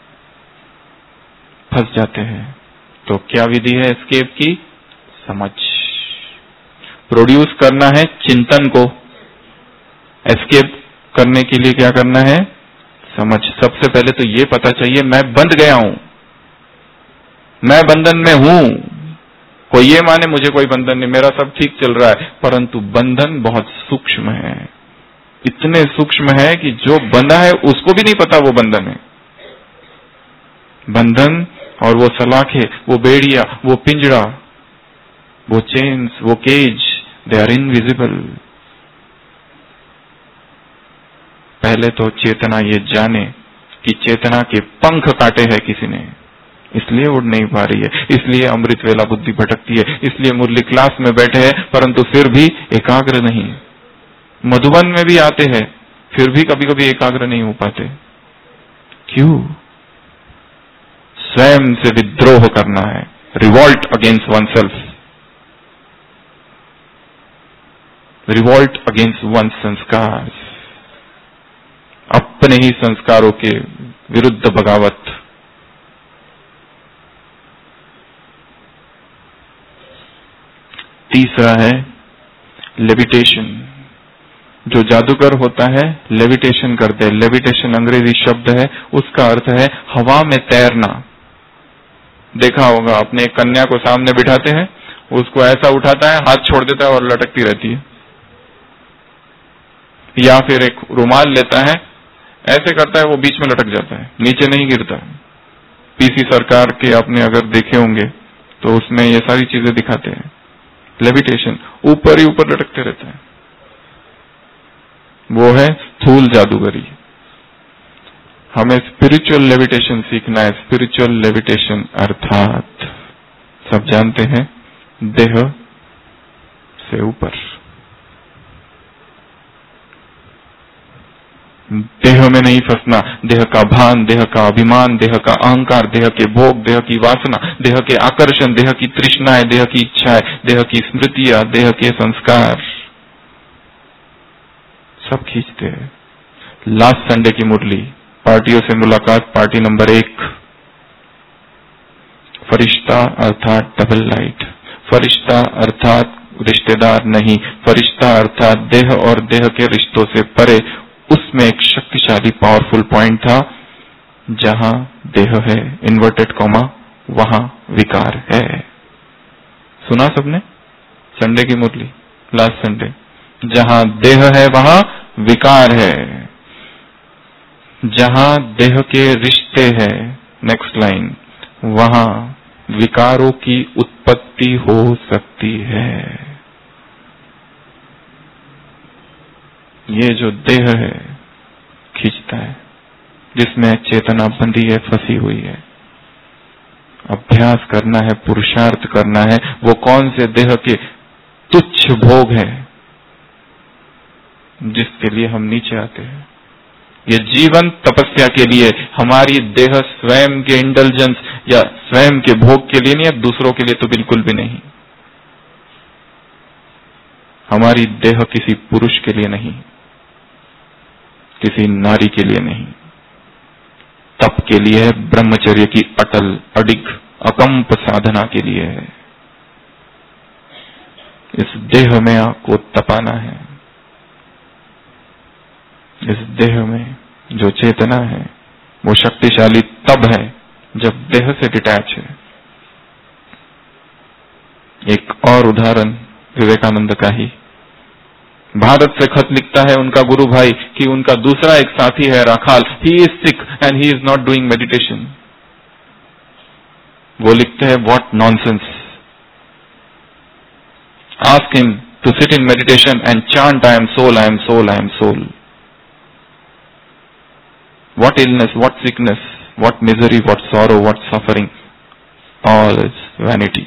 फंस जाते हैं। तो क्या विधि है एस्केप की? समझ। प्रोड्यूस करना है चिंतन को, एस्केप करने के लिए क्या करना है? समझ। सबसे पहले तो ये पता चाहिए मैं बंध गया हूं, मैं बंधन में हूं। कोई ये माने मुझे कोई बंधन नहीं, मेरा सब ठीक चल रहा है, परंतु बंधन बहुत सूक्ष्म है। इतने सूक्ष्म है कि जो बंधा है उसको भी नहीं पता वो बंधन है। बंधन और वो सलाखें, वो बेड़िया, वो पिंजड़ा, वो चेन्स, वो केज, दे आर इनविजिबल। पहले तो चेतना ये जाने कि चेतना के पंख काटे हैं किसी ने, इसलिए उड़ नहीं पा रही है, इसलिए अमृत वेला बुद्धि भटकती है, इसलिए मुरली क्लास में बैठे हैं परंतु फिर भी एकाग्र नहीं। मधुबन में भी आते हैं फिर भी कभी कभी एकाग्र नहीं हो पाते। क्यों? स्वयं से विद्रोह करना है, revolt against one self, revolt against one संस्कार, अपने ही संस्कारों के विरुद्ध बगावत। तीसरा है लेविटेशन। जो जादूगर होता है लेविटेशन करते हैं। लेविटेशन अंग्रेजी शब्द है, उसका अर्थ है हवा में तैरना। देखा होगा आपने, एक कन्या को सामने बिठाते हैं, उसको ऐसा उठाता है, हाथ छोड़ देता है और लटकती रहती है। या फिर एक रुमाल लेता है, ऐसे करता है, वो बीच में लटक जाता है, नीचे नहीं गिरता। पीसी सरकार के आपने अगर देखे होंगे तो उसमें ये सारी चीजें दिखाते हैं। लेविटेशन, ऊपर ही ऊपर लटकते रहता है, वो है स्थूल जादूगरी। हमें स्पिरिचुअल लेविटेशन सीखना है। स्पिरिचुअल लेविटेशन अर्थात सब जानते हैं देह से ऊपर, देह में नहीं फंसना। देह का भान, देह का अभिमान, देह का अहंकार, देह के भोग, देह की वासना, देह के आकर्षण, देह की तृष्णाएं, देह की इच्छाएं, देह की स्मृतियां, देह के संस्कार सब खींचते हैं। लास्ट संडे की मुरली, पार्टियों से मुलाकात, पार्टी नंबर 1, फरिश्ता अर्थात डबल लाइट। फरिश्ता अर्थात रिश्तेदार नहीं, फरिश्ता अर्थात देह और देह के रिश्तों से परे। उसमें एक शक्तिशाली पावरफुल पॉइंट था, जहां देह है इन्वर्टेड कॉमा, वहां विकार है। सुना सबने संडे की मुरली, लास्ट संडे? जहां देह है वहां विकार है, जहां देह के रिश्ते है, नेक्स्ट लाइन, वहां विकारों की उत्पत्ति हो सकती है। ये जो देह है खींचता है, जिसमें चेतना बंधी है, फंसी हुई है। अभ्यास करना है, पुरुषार्थ करना है। वो कौन से देह के तुच्छ भोग है जिसके लिए हम नीचे आते हैं। ये जीवन तपस्या के लिए, हमारी देह स्वयं के इंडल्जेंस या स्वयं के भोग के लिए नहीं है, दूसरों के लिए तो बिल्कुल भी नहीं। हमारी देह किसी पुरुष के लिए नहीं, किसी नारी के लिए नहीं, तप के लिए है, ब्रह्मचर्य की अटल अडिग अकंप साधना के लिए है। इस देह में आपको तपाना है। इस देह में जो चेतना है वो शक्तिशाली तब है जब देह से डिटैच है। एक और उदाहरण विवेकानंद का ही, भारत से खत लिखता है उनका गुरु भाई कि उनका दूसरा एक साथी है Rakhal, he is sick and he is not doing meditation. वो लिखते हैं what nonsense, ask him to sit in meditation and chant I am soul, I am soul, I am soul. what illness, what sickness, what misery, what sorrow, what suffering, all is vanity.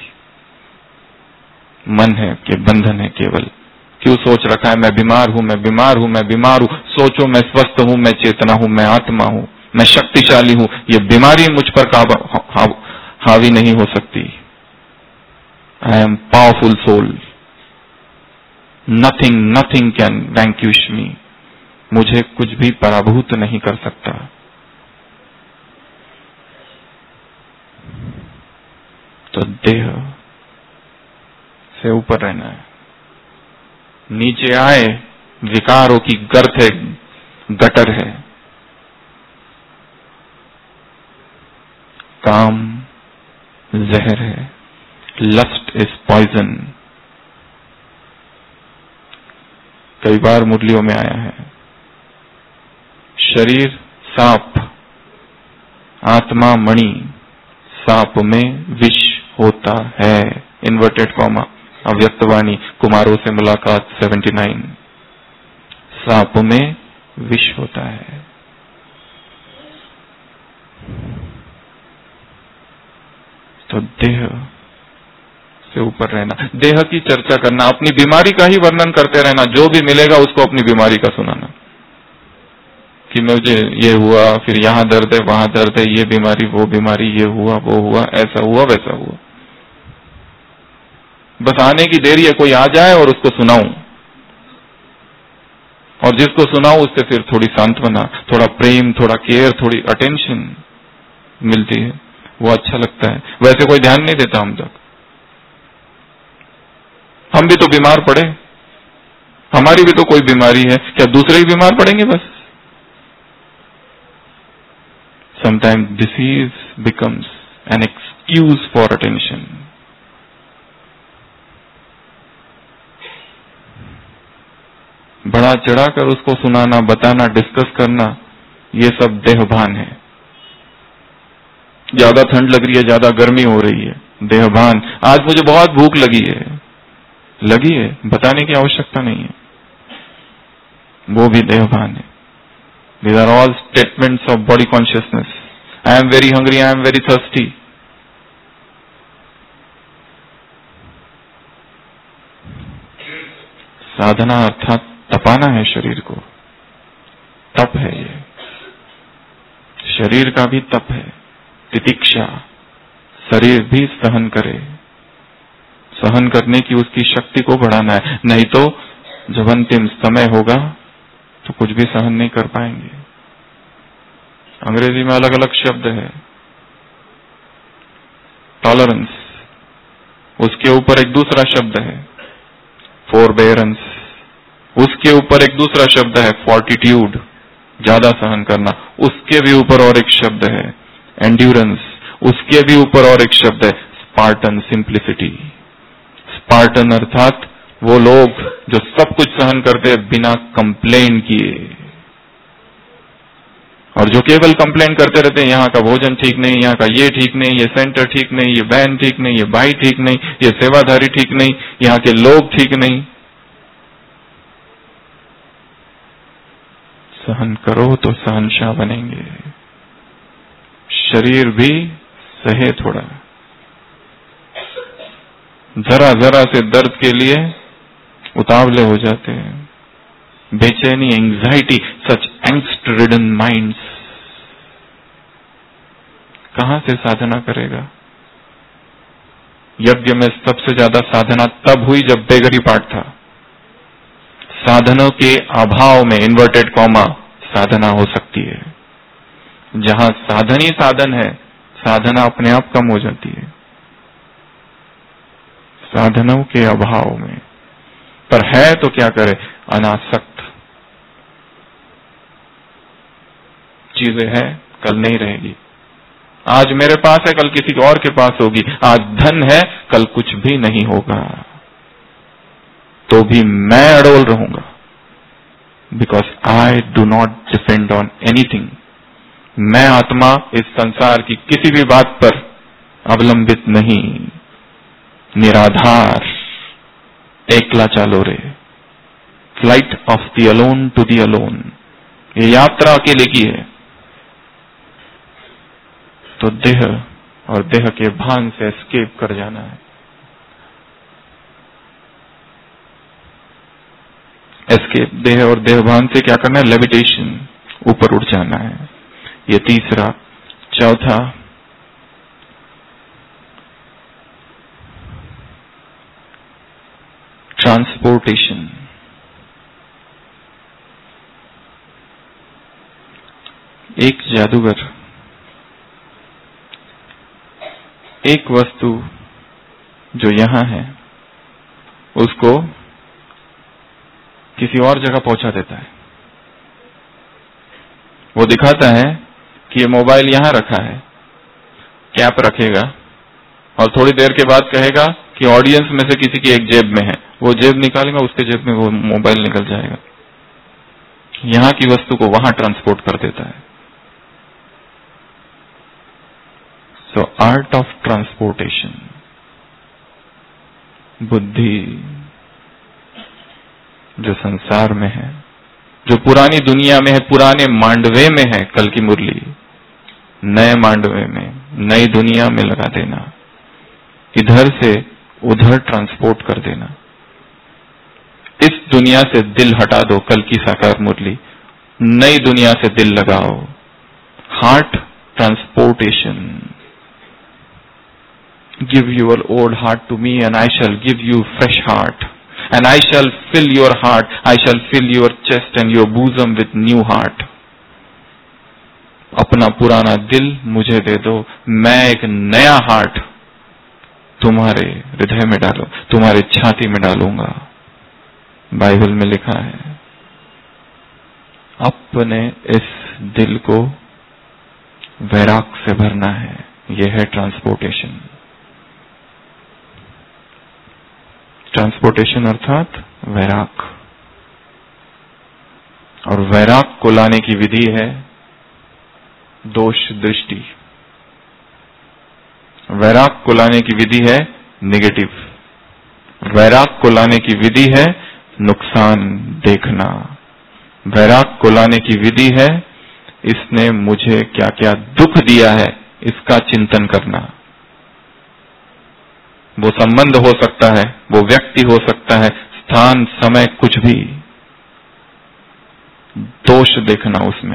मन है कि बंधन है केवल। क्यों सोच रखा है मैं बीमार हूं, मैं बीमार हूं, मैं बीमार हूं। सोचो मैं स्वस्थ हूं, मैं चेतना हूं, मैं आत्मा हूं, मैं शक्तिशाली हूं। ये बीमारी मुझ पर हावी नहीं हो सकती। I am powerful soul, nothing can vanquish me. मुझे कुछ भी पराभूत नहीं कर सकता। तो देह से ऊपर रहना है। नीचे आए विकारों की गर्त है, गटर है। काम जहर है, लस्ट इज पॉइजन। कई बार मुरलियों में आया है। शरीर सांप, आत्मा मणि, सांप में विष होता है। इन्वर्टेड कॉमा, अव्यक्तवाणी, कुमारों से मुलाकात 79। सांप में विष होता है। तो देह से ऊपर रहना, देह की चर्चा करना, अपनी बीमारी का ही वर्णन करते रहना। जो भी मिलेगा उसको अपनी बीमारी का सुनाना कि मुझे ये हुआ, फिर यहाँ दर्द है, वहां दर्द है, ये बीमारी, वो बीमारी, ये हुआ, वो हुआ, ऐसा हुआ, वैसा हुआ। बस आने की देरी है, कोई आ जाए और उसको सुनाऊं, और जिसको सुनाऊं उससे फिर थोड़ी सांत्वना, थोड़ा प्रेम, थोड़ा केयर, थोड़ी अटेंशन मिलती है, वो अच्छा लगता है। वैसे कोई ध्यान नहीं देता हम तक। हम भी तो बीमार पड़े, हमारी भी तो कोई बीमारी है, क्या दूसरे ही बीमार पड़ेंगे बस? Sometimes disease becomes an excuse for attention. बढ़ा चढ़ाकर उसको सुनाना, बताना, डिस्कस करना, ये सब देहभान है। ज्यादा ठंड लग रही है, ज्यादा गर्मी हो रही है, देहभान। आज मुझे बहुत भूख लगी है, बताने की आवश्यकता नहीं है, वो भी देहभान है। These are all statements of body consciousness. I am very hungry, I am very thirsty. साधना अर्थात तपाना है शरीर को, तप है ये। शरीर का भी तप है, तितिक्षा। शरीर भी सहन करे, सहन करने की उसकी शक्ति को बढ़ाना है। नहीं तो जब अंतिम समय होगा तो कुछ भी सहन नहीं कर पाएंगे। अंग्रेजी में अलग अलग शब्द है। टॉलरेंस, उसके ऊपर एक दूसरा शब्द है फोरबेरेंस, उसके ऊपर एक दूसरा शब्द है फॉर्टिट्यूड, ज्यादा सहन करना। उसके भी ऊपर और एक शब्द है एंड्योरेंस, उसके भी ऊपर और एक शब्द है स्पार्टन, सिंप्लिसिटी। स्पार्टन अर्थात वो लोग जो सब कुछ सहन करते हैं बिना कंप्लेन किए, और जो केवल कंप्लेन करते रहते हैं, यहाँ का भोजन ठीक नहीं, यहाँ का ये ठीक नहीं, ये सेंटर ठीक नहीं, ये बहन ठीक नहीं, ये भाई ठीक नहीं, ये सेवाधारी ठीक नहीं, यहाँ के लोग ठीक नहीं। सहन करो तो सहनशाह बनेंगे। शरीर भी सहे थोड़ा, जरा जरा से दर्द के लिए उतावले हो जाते हैं। बेचैनी, anxiety, such angst ridden minds. कहां से साधना करेगा? यज्ञ में सबसे ज्यादा साधना तब हुई जब बेगरी पाठ था। साधनों के अभाव में, इन्वर्टेड कॉमा, साधना हो सकती है। जहां साधन ही साधन है, साधना अपने आप कम हो जाती है साधनों के अभाव में। पर है तो क्या करे? अनासक्त। चीजें हैं, कल नहीं रहेगी। आज मेरे पास है, कल किसी और के पास होगी। आज धन है, कल कुछ भी नहीं होगा, तो भी मैं अडोल रहूंगा। Because I do not depend on anything. मैं आत्मा इस संसार की किसी भी बात पर अवलंबित नहीं, निराधार, एकला चालो रे। Flight of the alone to the alone. ये यात्रा अकेले की है। तो देह और देह के भान से एस्केप कर जाना है। एस्केप, देह और देह भान से क्या करना है? लेविटेशन, ऊपर उठ जाना है। ये तीसरा। चौथा, ट्रांसपोर्टेशन। एक जादूगर एक वस्तु जो यहां है उसको किसी और जगह पहुंचा देता है। वो दिखाता है कि ये मोबाइल यहां रखा है, कैप रखेगा और थोड़ी देर के बाद कहेगा कि ऑडियंस में से किसी की एक जेब में है। वो जेब निकालेगा, उसके जेब में वो मोबाइल निकल जाएगा। यहां की वस्तु को वहां ट्रांसपोर्ट कर देता है। So art of transportation. बुद्धि जो संसार में है, जो पुरानी दुनिया में है, पुराने मांडवे में है, कल की मुरली, नए मांडवे में, नई दुनिया में लगा देना, इधर से उधर ट्रांसपोर्ट कर देना। इस दुनिया से दिल हटा दो, कल की साकार मुरली, नई दुनिया से दिल लगाओ। Heart transportation. Give your old heart to me and I shall give you fresh heart. And I shall fill your heart, I shall fill your chest and your bosom with new heart. अपना पुराना दिल मुझे दे दो, मैं एक नया heart तुम्हारे हृदय में डालो, तुम्हारे छाती में डालूंगा। बाइबल में लिखा है, अपने इस दिल को वैराग से भरना है। यह है ट्रांसपोर्टेशन। ट्रांसपोर्टेशन अर्थात वैराग। और वैराग को लाने की विधि है दोष दृष्टि। वैराग को लाने की विधि है नेगेटिव। वैराग को लाने की विधि है नुकसान देखना। वैराग को लाने की विधि है इसने मुझे क्या क्या दुख दिया है इसका चिंतन करना। वो संबंध हो सकता है, वो व्यक्ति हो सकता है, स्थान समय कुछ भी, दोष देखना उसमें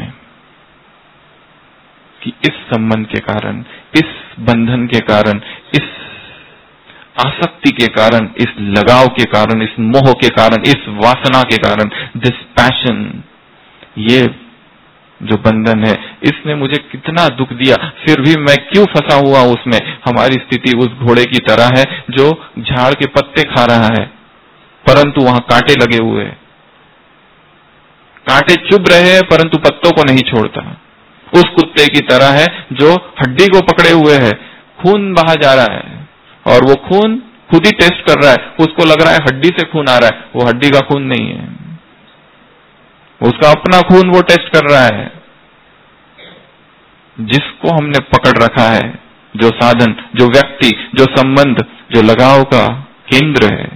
कि इस संबंध के कारण, इस बंधन के कारण, इस आसक्ति के कारण, इस लगाव के कारण, इस मोह के कारण, इस वासना के कारण, दिस पैशन, ये जो बंधन है, इसने मुझे कितना दुख दिया, फिर भी मैं क्यों फंसा हुआ उसमें। हमारी स्थिति उस घोड़े की तरह है जो झाड़ के पत्ते खा रहा है परंतु वहां कांटे लगे हुए हैं। कांटे चुभ रहे हैं परंतु पत्तों को नहीं छोड़ता। उस कुत्ते की तरह है जो हड्डी को पकड़े हुए है, खून बहा जा रहा है और वो खून खुद ही टेस्ट कर रहा है। उसको लग रहा है हड्डी से खून आ रहा है, वो हड्डी का खून नहीं है, उसका अपना खून वो टेस्ट कर रहा है। जिसको हमने पकड़ रखा है, जो साधन, जो व्यक्ति, जो संबंध, जो लगाव का केंद्र है,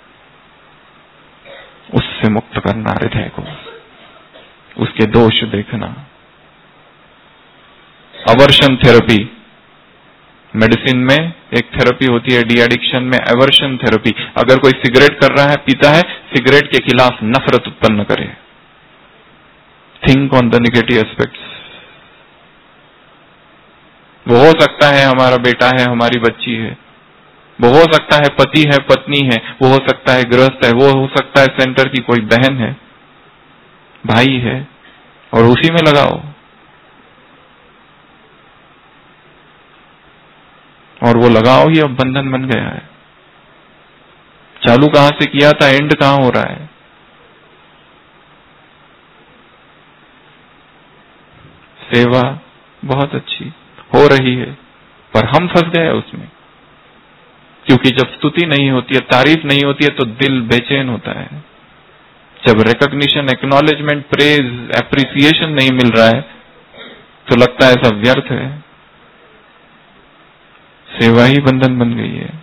उससे मुक्त करना हृदय को, उसके दोष देखना। अवर्शन थेरेपी, मेडिसिन में एक थेरेपी होती है डी एडिक्शन में, एवर्शन थेरेपी। अगर कोई सिगरेट कर रहा है, पीता है, सिगरेट के खिलाफ नफरत उत्पन्न करे। Think on the negative aspects. वो हो सकता है हमारा बेटा है, हमारी बच्ची है, वो हो सकता है पति है, पत्नी है, वो हो सकता है गृहस्थ है, वो हो सकता है सेंटर की कोई बहन है, भाई है, और उसी में लगाओ। और वो लगाव ही अब बंधन बन गया है। चालू कहां से किया था, एंड कहां हो रहा है। सेवा बहुत अच्छी हो रही है पर हम फंस गए उसमें, क्योंकि जब स्तुति नहीं होती है, तारीफ नहीं होती है तो दिल बेचैन होता है। जब रिकॉग्निशन, एक्नॉलेजमेंट, प्रेज, एप्रिसिएशन नहीं मिल रहा है तो लगता है सब व्यर्थ है। सेवा ही बंधन बन गई है।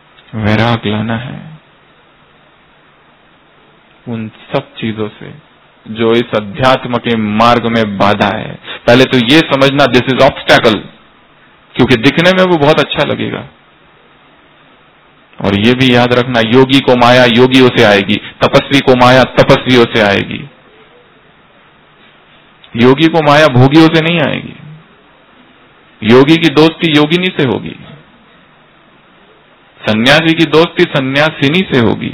वैराग लाना है उन सब चीजों से जो इस अध्यात्म के मार्ग में बाधा है। पहले तो ये समझना दिस इज ऑब्स्टैकल, क्योंकि दिखने में वो बहुत अच्छा लगेगा। और ये भी याद रखना, योगी को माया योगियों से आएगी, तपस्वी को माया तपस्वियों से आएगी। योगी को माया भोगियों से नहीं आएगी। योगी की दोस्ती योगिनी से होगी, सन्यासी की दोस्ती सन्यासिनी से होगी।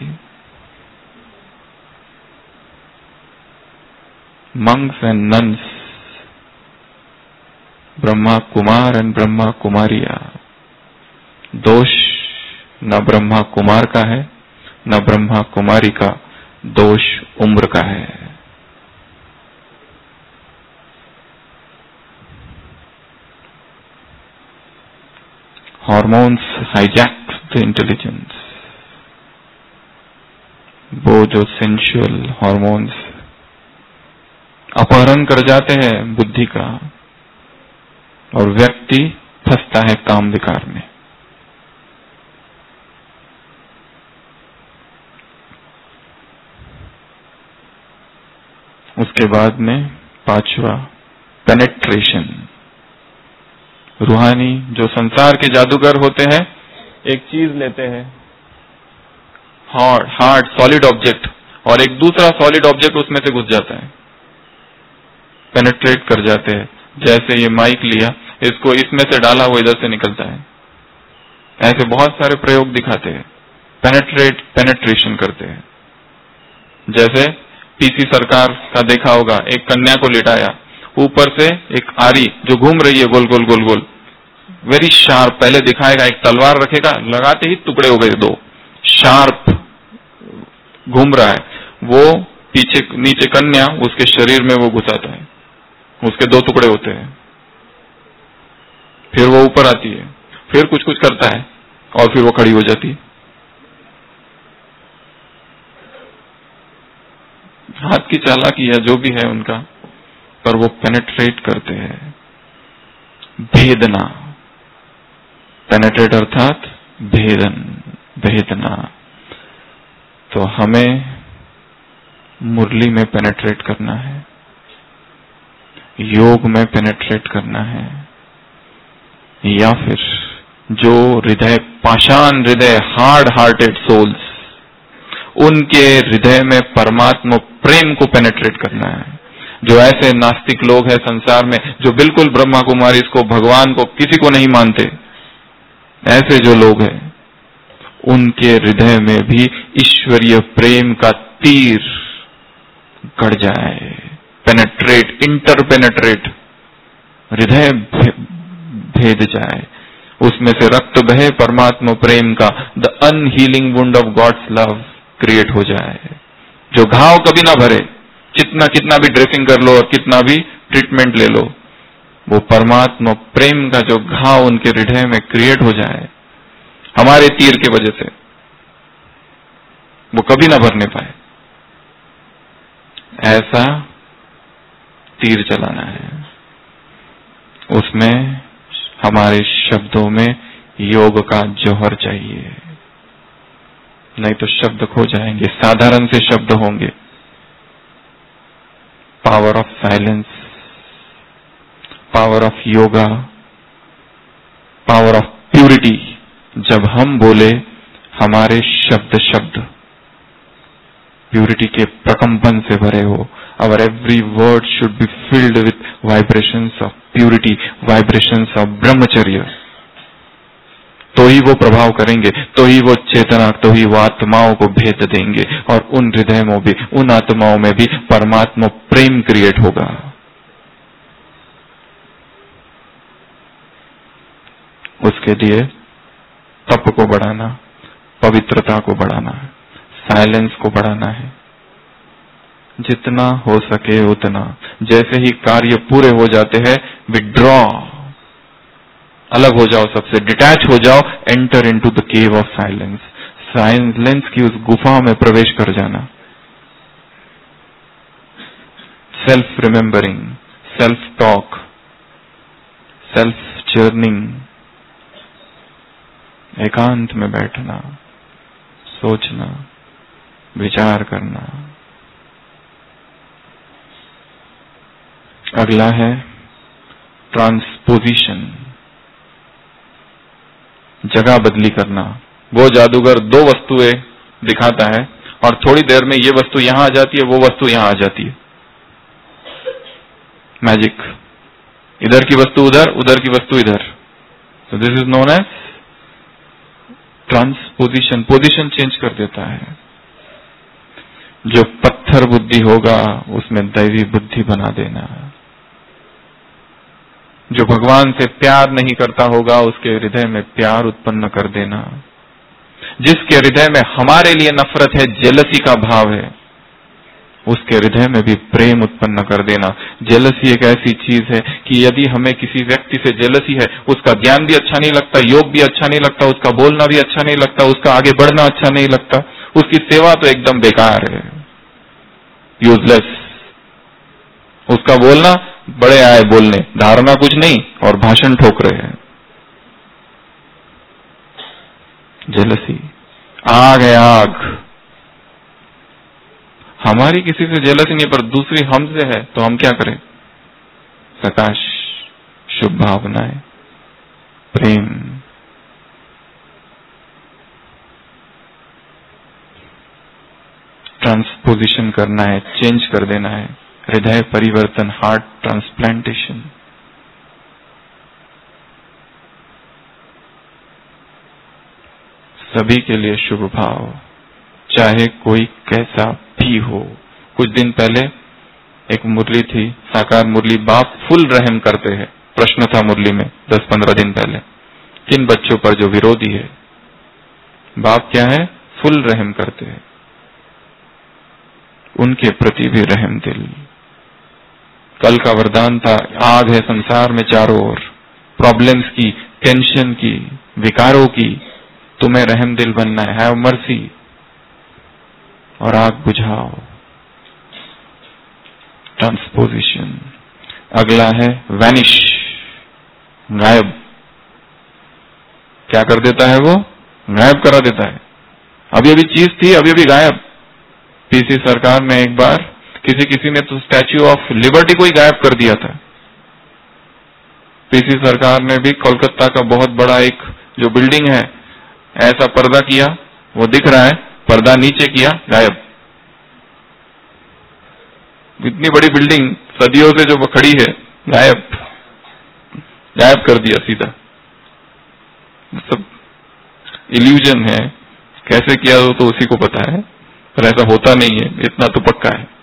Monks and nuns, Brahma Kumar and Brahma Kumaris. दोष न ब्रह्मा कुमार का है न ब्रह्मा कुमारी का, दोष उम्र का है। Hormones hijack the intelligence. वो जो सेंशुअल हॉर्मोन्स अपहरण कर जाते हैं बुद्धि का, और व्यक्ति फंसता है काम विकार में। उसके बाद में पांचवा पेनेट्रेशन। रूहानी जो संसार के जादूगर होते हैं, एक चीज लेते हैं हार्ड सॉलिड ऑब्जेक्ट, और एक दूसरा सॉलिड ऑब्जेक्ट उसमें से घुस जाता है, पेनेट्रेट कर जाते हैं। जैसे ये माइक लिया, इसको इसमें से डाला, वो इधर से निकलता है। ऐसे बहुत सारे प्रयोग दिखाते हैं, पेनेट्रेशन करते हैं। जैसे पीसी सरकार का देखा होगा, एक कन्या को लिटाया, ऊपर से एक आरी जो घूम रही है गोल गोल गोल गोल, वेरी शार्प, पहले दिखाएगा एक तलवार रखेगा, लगाते ही टुकड़े हो गए, दो शार्प घूम रहा है, वो पीछे नीचे कन्या उसके शरीर में वो घुसाता है, उसके दो टुकड़े होते हैं। फिर वो ऊपर आती है, फिर कुछ कुछ करता है, और फिर वो खड़ी हो जाती है। हाथ की चालाकी या जो भी है उनका, पर वो पेनेट्रेट करते हैं। भेदना, पेनेट्रेट अर्थात भेदना। तो हमें मुरली में पेनेट्रेट करना है, योग में पेनेट्रेट करना है, या फिर जो हृदय पाषाण हृदय, हार्ड हार्टेड सोल्स, उनके हृदय में परमात्मा प्रेम को पेनेट्रेट करना है। जो ऐसे नास्तिक लोग हैं संसार में, जो बिल्कुल ब्रह्मा कुमारी इसको, भगवान को, किसी को नहीं मानते, ऐसे जो लोग हैं, उनके हृदय में भी ईश्वरीय प्रेम का तीर गड़ जाए, पेनेट्रेट, इंटरपेनेट्रेट, हृदय भेद जाए, उसमें से रक्त बहे परमात्मा प्रेम का, the unhealing wound of God's love create हो जाए, जो घाव कभी ना भरे, कितना भी ड्रेसिंग कर लो और कितना भी ट्रीटमेंट ले लो, वो परमात्मा प्रेम का जो घाव उनके हृदय में क्रिएट हो जाए हमारे तीर की वजह से, वो कभी ना भरने पाए, ऐसा तीर चलाना है। उसमें हमारे शब्दों में योग का जौहर चाहिए, नहीं तो शब्द खो जाएंगे, साधारण से शब्द होंगे। Power of silence, power of yoga, power of purity. जब हम बोले, हमारे शब्द प्यूरिटी के प्रकंपन से भरे हो। Our every word should be filled with vibrations of purity, vibrations of brahmacharya. तो ही वो प्रभाव करेंगे, तो ही वो चेतना, तो ही वो आत्माओं को भेद देंगे, और उन हृदय में भी, उन आत्माओं में भी परमात्मा प्रेम क्रिएट होगा। उसके लिए तप को बढ़ाना, पवित्रता को बढ़ाना, साइलेंस को बढ़ाना है, जितना हो सके उतना। जैसे ही कार्य पूरे हो जाते हैं, विड्रॉ, अलग हो जाओ सबसे, डिटैच हो जाओ, enter into the cave of silence. Silence की उस गुफा में प्रवेश कर जाना। Self remembering, self talk, self churning, एकांत में बैठना, सोचना, विचार करना, अगला है ट्रांसपोजिशन, जगह बदली करना। वो जादूगर दो वस्तुएं दिखाता है और थोड़ी देर में ये वस्तु यहां आ जाती है, वो वस्तु यहां आ जाती है। मैजिक, इधर की वस्तु उधर, उधर की वस्तु इधर। So this is known as transposition. Position change कर देता है। जो पत्थर बुद्धि होगा उसमें दैवी बुद्धि बना देना। जो भगवान से प्यार नहीं करता होगा उसके हृदय में प्यार उत्पन्न कर देना। जिसके हृदय में हमारे लिए नफरत है, जेलसी का भाव है, उसके हृदय में भी प्रेम उत्पन्न कर देना। जेलसी एक ऐसी चीज है कि यदि हमें किसी व्यक्ति से जेलसी है, उसका ज्ञान भी अच्छा नहीं लगता, योग भी अच्छा नहीं लगता, उसका बोलना भी अच्छा नहीं लगता, उसका आगे बढ़ना अच्छा नहीं लगता, उसकी सेवा तो एकदम बेकार है, यूजलेस। उसका बोलना बड़े आए बोलने, धारणा कुछ नहीं और भाषण ठोक रहे हैं। जेलसी आग है, आग। हमारी किसी से जेलसी नहीं पर दूसरी हमसे है तो हम क्या करें? प्रकाश, शुभ भावनाएं, प्रेम। ट्रांसपोजिशन करना है, चेंज कर देना है। हृदय परिवर्तन, हार्ट ट्रांसप्लांटेशन। सभी के लिए शुभ भाव, चाहे कोई कैसा भी हो। कुछ दिन पहले एक मुरली थी, साकार मुरली, बाप फुल रहम करते हैं। प्रश्न था मुरली में 10-15 दिन पहले, किन बच्चों पर जो विरोधी है, बाप क्या है? फुल रहम करते हैं, उनके प्रति भी रहम दिल। कल का वरदान था, आग है संसार में चारों ओर, प्रॉब्लम्स की, टेंशन की, विकारों की, तुम्हें रहम दिल बनना है, हैव मर्सी और आग बुझाओ। ट्रांसपोजिशन। अगला है वैनिश, गायब। क्या कर देता है वो? गायब करा देता है। अभी अभी चीज थी, अभी अभी गायब। पीसी सरकार में एक बार किसी ने तो स्टैच्यू ऑफ लिबर्टी को ही गायब कर दिया था। पीसी सरकार ने भी कोलकाता का बहुत बड़ा एक जो बिल्डिंग है, ऐसा पर्दा किया, वो दिख रहा है, पर्दा नीचे किया, गायब। इतनी बड़ी बिल्डिंग सदियों से जो खड़ी है, गायब, गायब कर दिया सीधा। सब इल्यूजन है, कैसे किया हो तो उसी को पता है, पर ऐसा होता नहीं है, इतना तो पक्का है।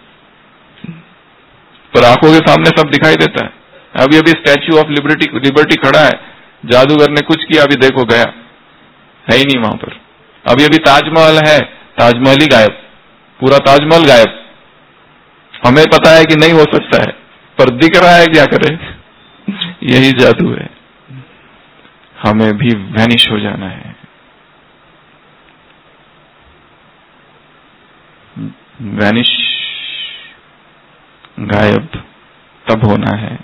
पर आंखों के सामने सब दिखाई देता है। अभी अभी स्टैच्यू ऑफ लिबर्टी खड़ा है, जादूगर ने कुछ किया, अभी देखो गया, है ही नहीं वहां पर। अभी अभी ताजमहल है, ताजमहल ही गायब, पूरा ताजमहल गायब। हमें पता है कि नहीं हो सकता है, पर दिख रहा है, क्या करें? यही जादू है। हमें भी वैनिश हो जाना है। वैनिश, गायब तब होना है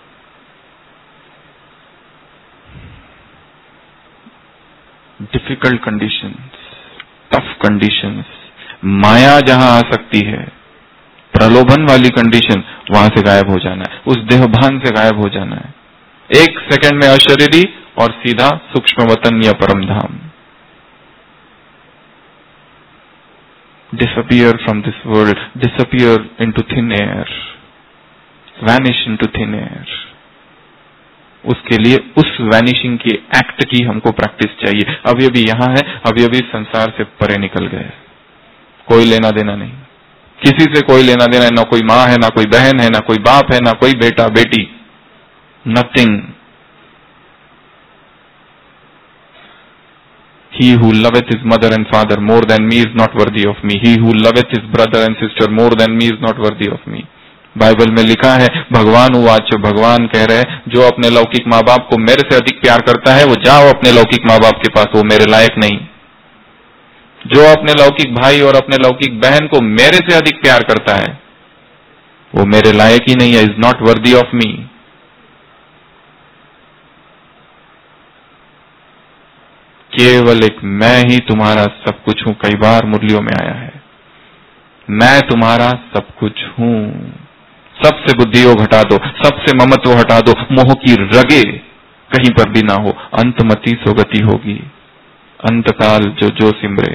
डिफिकल्ट कंडीशंस, टफ कंडीशंस, माया जहां आ सकती है, प्रलोभन वाली कंडीशन, वहां से गायब हो जाना है, उस देहभान से गायब हो जाना है। 1 सेकंड में अशरीरी और सीधा सूक्ष्म वतन या परम धाम। Disappear from this world, disappear into thin air, vanish into thin air. उसके लिए उस वैनिशिंग की एक्ट की हमको प्रैक्टिस चाहिए। अभी अभी यहां है, अभी अभी संसार से परे निकल गए, कोई लेना देना नहीं, किसी से कोई लेना देना, ना कोई माँ है, ना कोई बहन है, ना कोई बाप है, ना कोई बेटा बेटी, nothing. He who loveth his mother and father more than me is not worthy of me. He who loveth his brother and sister more than me is not worthy of me. Bible में लिखा है, भगवान उवाच, भगवान कह रहे हैं, जो अपने लौकिक माँ बाप को मेरे से अधिक प्यार करता है, वो जाओ अपने लौकिक माँ बाप के पास, वो मेरे लायक नहीं। जो अपने लौकिक भाई और अपने लौकिक बहन को मेरे से अधिक प्यार करता है, वो मेरे लायक ही नहीं है, is not worthy of me. केवल एक मैं ही तुम्हारा सब कुछ हूं, कई बार मुरलियों में आया है, मैं तुम्हारा सब कुछ हूं। सबसे बुद्धि योग हटा दो, सबसे ममत्व हटा दो, मोह की रगे कहीं पर भी ना हो। अंतमति सो गति होगी, अंतकाल जो सिमरे।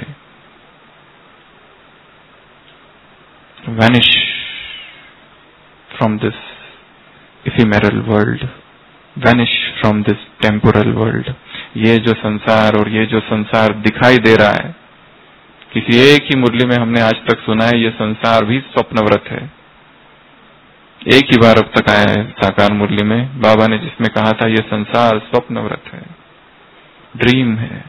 Vanish from this ephemeral world, vanish from this temporal world. ये जो संसार और ये जो संसार दिखाई दे रहा है, किसी एक ही मुरली में हमने आज तक सुना है ये संसार भी स्वप्नव्रत है। एक ही बार अब तक आया है साकार मुरली में बाबा ने, जिसमें कहा था ये संसार स्वप्नव्रत है, ड्रीम है,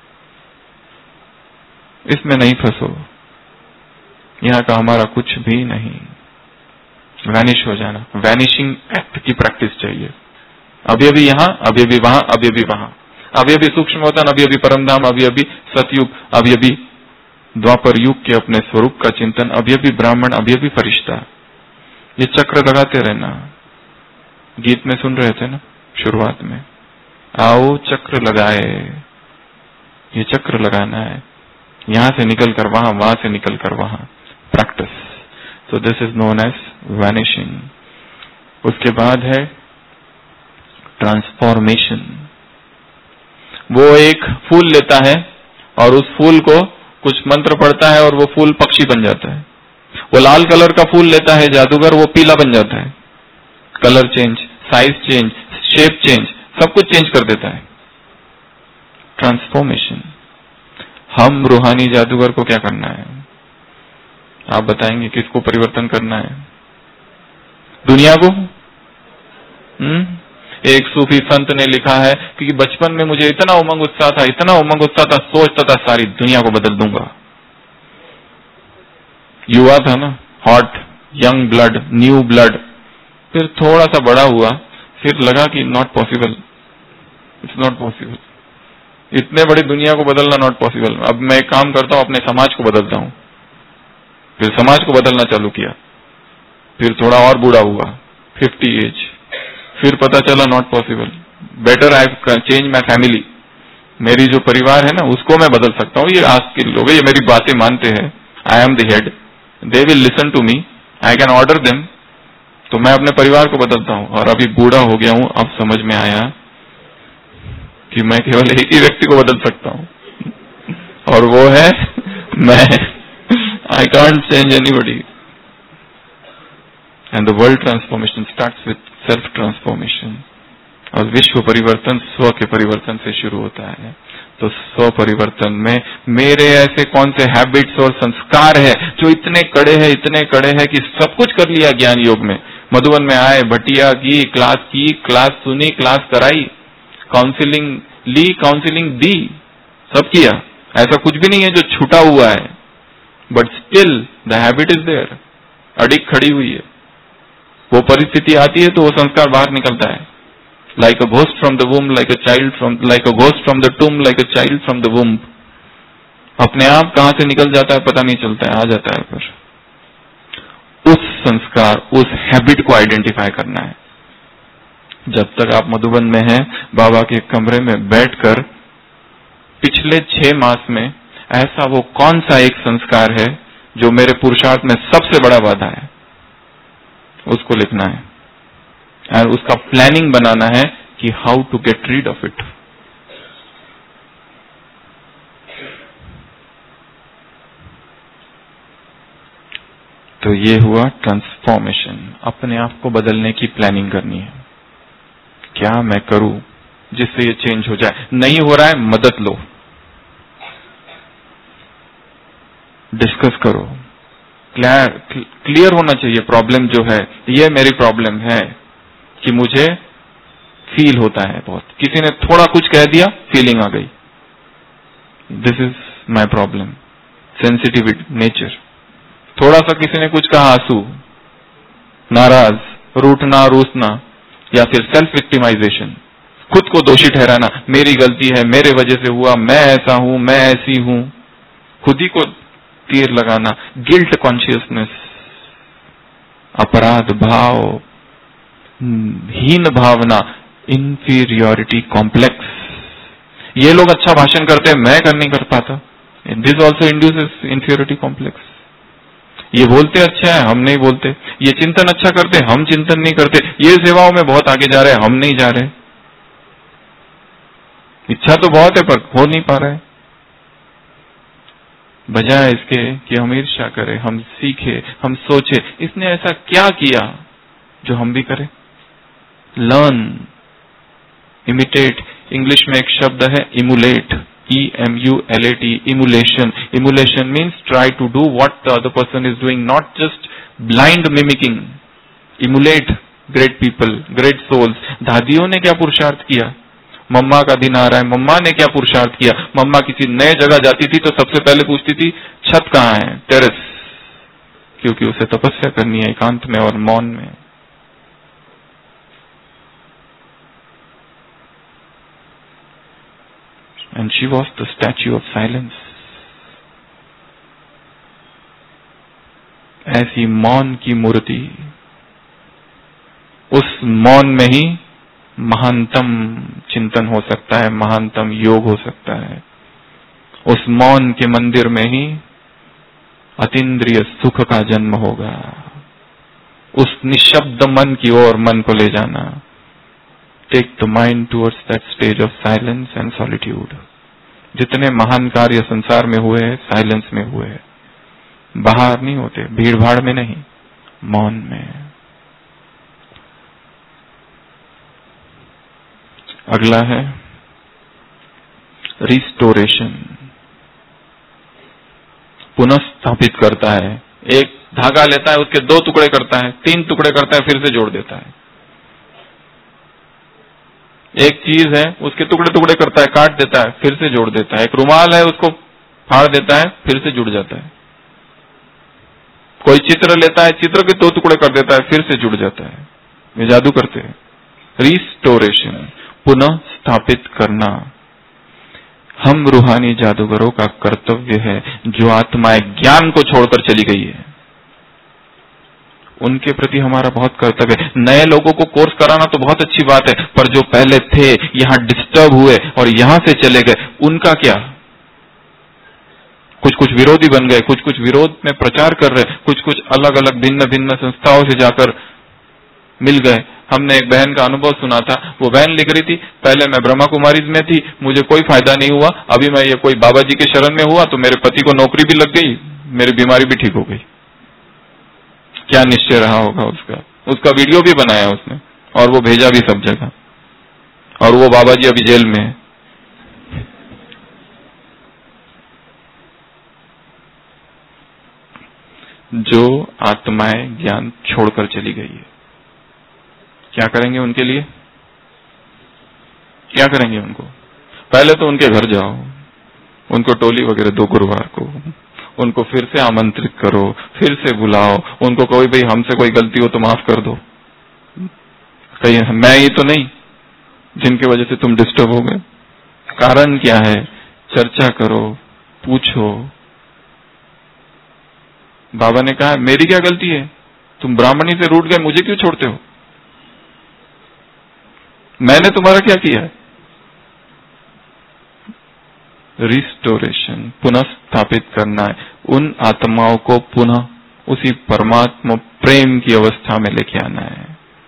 इसमें नहीं फंसो, यहाँ का हमारा कुछ भी नहीं। वैनिश हो जाना, वैनिशिंग एक्ट की प्रैक्टिस चाहिए। अभी अभी यहाँ, अभी अभी वहां, अभी अभी वहां, अभी अभी सूक्ष्म वतन, अभी अभी परमधाम, अभी अभी सतयुग, अभी अभी द्वापर युग के अपने स्वरूप का चिंतन, अभी अभी ब्राह्मण, अभी अभी फरिश्ता। ये चक्र लगाते रहना। गीत में सुन रहे थे ना शुरुआत में, आओ चक्र लगाए, ये चक्र लगाना है, यहां से निकल कर वहां, वहां से निकल कर वहां, practice. So this is known as vanishing. उसके बाद है ट्रांसफॉर्मेशन। वो एक फूल लेता है और उस फूल को कुछ मंत्र पढ़ता है और वो फूल पक्षी बन जाता है। वो लाल कलर का फूल लेता है जादूगर, वो पीला बन जाता है। Colour change, size change, shape change, सब कुछ चेंज कर देता है। ट्रांसफॉर्मेशन। हम रूहानी जादूगर को क्या करना है? आप बताएंगे किसको परिवर्तन करना है? दुनिया को? एक सूफी संत ने लिखा है कि बचपन में मुझे इतना उमंग उत्साह था, इतना उमंग उत्साह था, सोचता था सारी दुनिया को बदल दूंगा। युवा था ना, hot, young blood, new blood. फिर थोड़ा सा बड़ा हुआ, फिर लगा कि not possible, it's not possible, इतने बड़ी दुनिया को बदलना नॉट पॉसिबल। अब मैं एक काम करता हूं, अपने समाज को बदलता हूं। फिर समाज को बदलना चालू किया, फिर थोड़ा और बूढ़ा हुआ, 50 एज, फिर पता चला not possible, better I change my family. मेरी जो परिवार है ना उसको मैं बदल सकता हूँ, ये आज के लोग ये मेरी बातें मानते हैं, I am the head, they will listen to me, I can order them. तो मैं अपने परिवार को बदलता हूँ। और अभी बूढ़ा हो गया हूँ, अब समझ में आया कि मैं केवल एक ही व्यक्ति को बदल सकता हूँ और वो है मैं। I can't change anybody. And the world transformation starts with self transformation. और विश्व परिवर्तन स्व के परिवर्तन से शुरू होता है। तो स्व परिवर्तन में मेरे ऐसे कौन से हैबिट्स और संस्कार है जो इतने कड़े हैं, इतने कड़े हैं कि सब कुछ कर लिया ज्ञान योग में। मधुबन में आए, भटिया की, क्लास सुनी, क्लास कराई, काउंसलिंग ली, काउंसलिंग दी, सब किया। ऐसा कुछ भी नहीं है जो छूटा हुआ है, but still the habit is there, अडिग खड़ी हुई है। वो परिस्थिति आती है तो वो संस्कार बाहर निकलता है। Like a ghost from the womb, like a ghost from the tomb, like a child from the womb. अपने आप कहां से निकल जाता है पता नहीं चलता है, आ जाता है। पर उस संस्कार, उस हैबिट को आइडेंटिफाई करना है। जब तक आप मधुबन में हैं, बाबा के कमरे में बैठकर पिछले 6 मास में ऐसा वो कौन सा एक संस्कार है जो मेरे पुरुषार्थ में सबसे बड़ा बाधा है, उसको लिखना है और उसका प्लानिंग बनाना है कि how to get rid of it. तो ये हुआ ट्रांसफॉर्मेशन। अपने आप को बदलने की प्लानिंग करनी है। क्या मैं करूं जिससे ये चेंज हो जाए? नहीं हो रहा है, मदद लो, डिस्कस करो, क्लियर होना चाहिए प्रॉब्लम जो है। ये मेरी प्रॉब्लम है कि मुझे फील होता है बहुत, किसी ने थोड़ा कुछ कह दिया, फीलिंग आ गई, this is my problem, sensitive nature. थोड़ा सा किसी ने कुछ कहा, आंसू, नाराज, रूठना, रूसना, या फिर सेल्फ विक्टिमाइजेशन, खुद को दोषी ठहराना, मेरी गलती है, मेरे वजह से हुआ, मैं ऐसा हूं, मैं ऐसी हूं, खुद ही को तीर लगाना, गिल्ट कॉन्शियसनेस, अपराध भाव, हीन भावना, इंफीरियोरिटी कॉम्प्लेक्स। ये लोग अच्छा भाषण करते हैं, मैं कर नहीं कर पाता, this also induces inferiority complex. ये बोलते अच्छा है, हम नहीं बोलते। ये चिंतन अच्छा करते, हम चिंतन नहीं करते। ये सेवाओं में बहुत आगे जा रहे हैं, हम नहीं जा रहे। इच्छा तो बहुत है पर हो नहीं पा रहा है। बजाय इसके कि हम ईर्ष्या करें, हम सीखे, हम सोचे इसने ऐसा क्या किया जो हम भी करें। Learn, imitate. इंग्लिश में एक शब्द है emulate, EMULAT, emulation. Emulation means try to do what the other person is doing, not just blind mimicking. Emulate great people, great souls. दादियों ने क्या पुरुषार्थ किया? मम्मा का दिन आ रहा है, मम्मा ने क्या पुरुषार्थ किया? मम्मा किसी नए जगह जाती थी तो सबसे पहले पूछती थी छत कहाँ है, टेरेस, क्योंकि उसे तपस्या करनी है एकांत में और मौन में। And she was the statue of silence. ऐसी मौन की मूर्ति, उस मौन में ही महानतम चिंतन हो सकता है, महानतम योग हो सकता है। उस मौन के मंदिर में ही अतीन्द्रिय सुख का जन्म होगा। उस निशब्द मन की ओर मन को ले जाना। Take the mind towards that stage of silence and solitude. जितने महान कार्य संसार में हुए हैं, साइलेंस में हुए हैं, बाहर नहीं होते, भीड़ भाड़ में नहीं, मौन में। अगला है रिस्टोरेशन। पुनः स्थापित करता है। एक धागा लेता है, उसके 2 टुकड़े करता है, 3 टुकड़े करता है, फिर से जोड़ देता है। एक चीज है, उसके टुकड़े टुकड़े करता है, काट देता है, फिर से जोड़ देता है। एक रुमाल है, उसको फाड़ देता है, फिर से जुड़ जाता है। कोई चित्र लेता है, चित्र के 2 टुकड़े कर देता है, फिर से जुड़ जाता है। ये जादू करते हैं। रिस्टोरेशन, पुनः स्थापित करना, हम रूहानी जादूगरों का कर्तव्य है। जो आत्माएं ज्ञान को छोड़कर चली गई है, उनके प्रति हमारा बहुत कर्तव्य है। नए लोगों को कोर्स कराना तो बहुत अच्छी बात है, पर जो पहले थे, यहाँ डिस्टर्ब हुए और यहां से चले गए, उनका क्या? कुछ कुछ विरोधी बन गए, कुछ कुछ विरोध में प्रचार कर रहे, कुछ कुछ अलग अलग भिन्न भिन्न संस्थाओं से जाकर मिल गए। हमने एक बहन का अनुभव सुना था। वो बहन लिख रही थी, पहले मैं ब्रह्मा कुमारीज में थी, मुझे कोई फायदा नहीं हुआ, अभी मैं ये कोई बाबा जी के शरण में हुआ तो मेरे पति को नौकरी भी लग गई, मेरी बीमारी भी ठीक हो गई। क्या निश्चय रहा होगा उसका वीडियो भी बनाया उसने और वो भेजा भी सब जगह, और वो बाबा जी अभी जेल में है। जो आत्माएं ज्ञान छोड़कर चली गई है, क्या करेंगे उनके लिए? क्या करेंगे उनको? पहले तो उनके घर जाओ, उनको टोली वगैरह दो गुरुवार को, उनको फिर से आमंत्रित करो, फिर से बुलाओ, उनको कोई भाई हमसे कोई गलती हो तो माफ कर दो, कहीं मैं ही तो नहीं जिनकी वजह से तुम डिस्टर्ब हो गए, कारण क्या है? चर्चा करो, पूछो। बाबा ने कहा मेरी क्या गलती है, तुम ब्राह्मणी से रूठ गए, मुझे क्यों छोड़ते हो? मैंने तुम्हारा क्या किया है? रिस्टोरेशन, पुनः स्थापित करना है। उन आत्माओं को पुनः उसी परमात्मा प्रेम की अवस्था में लेके आना है,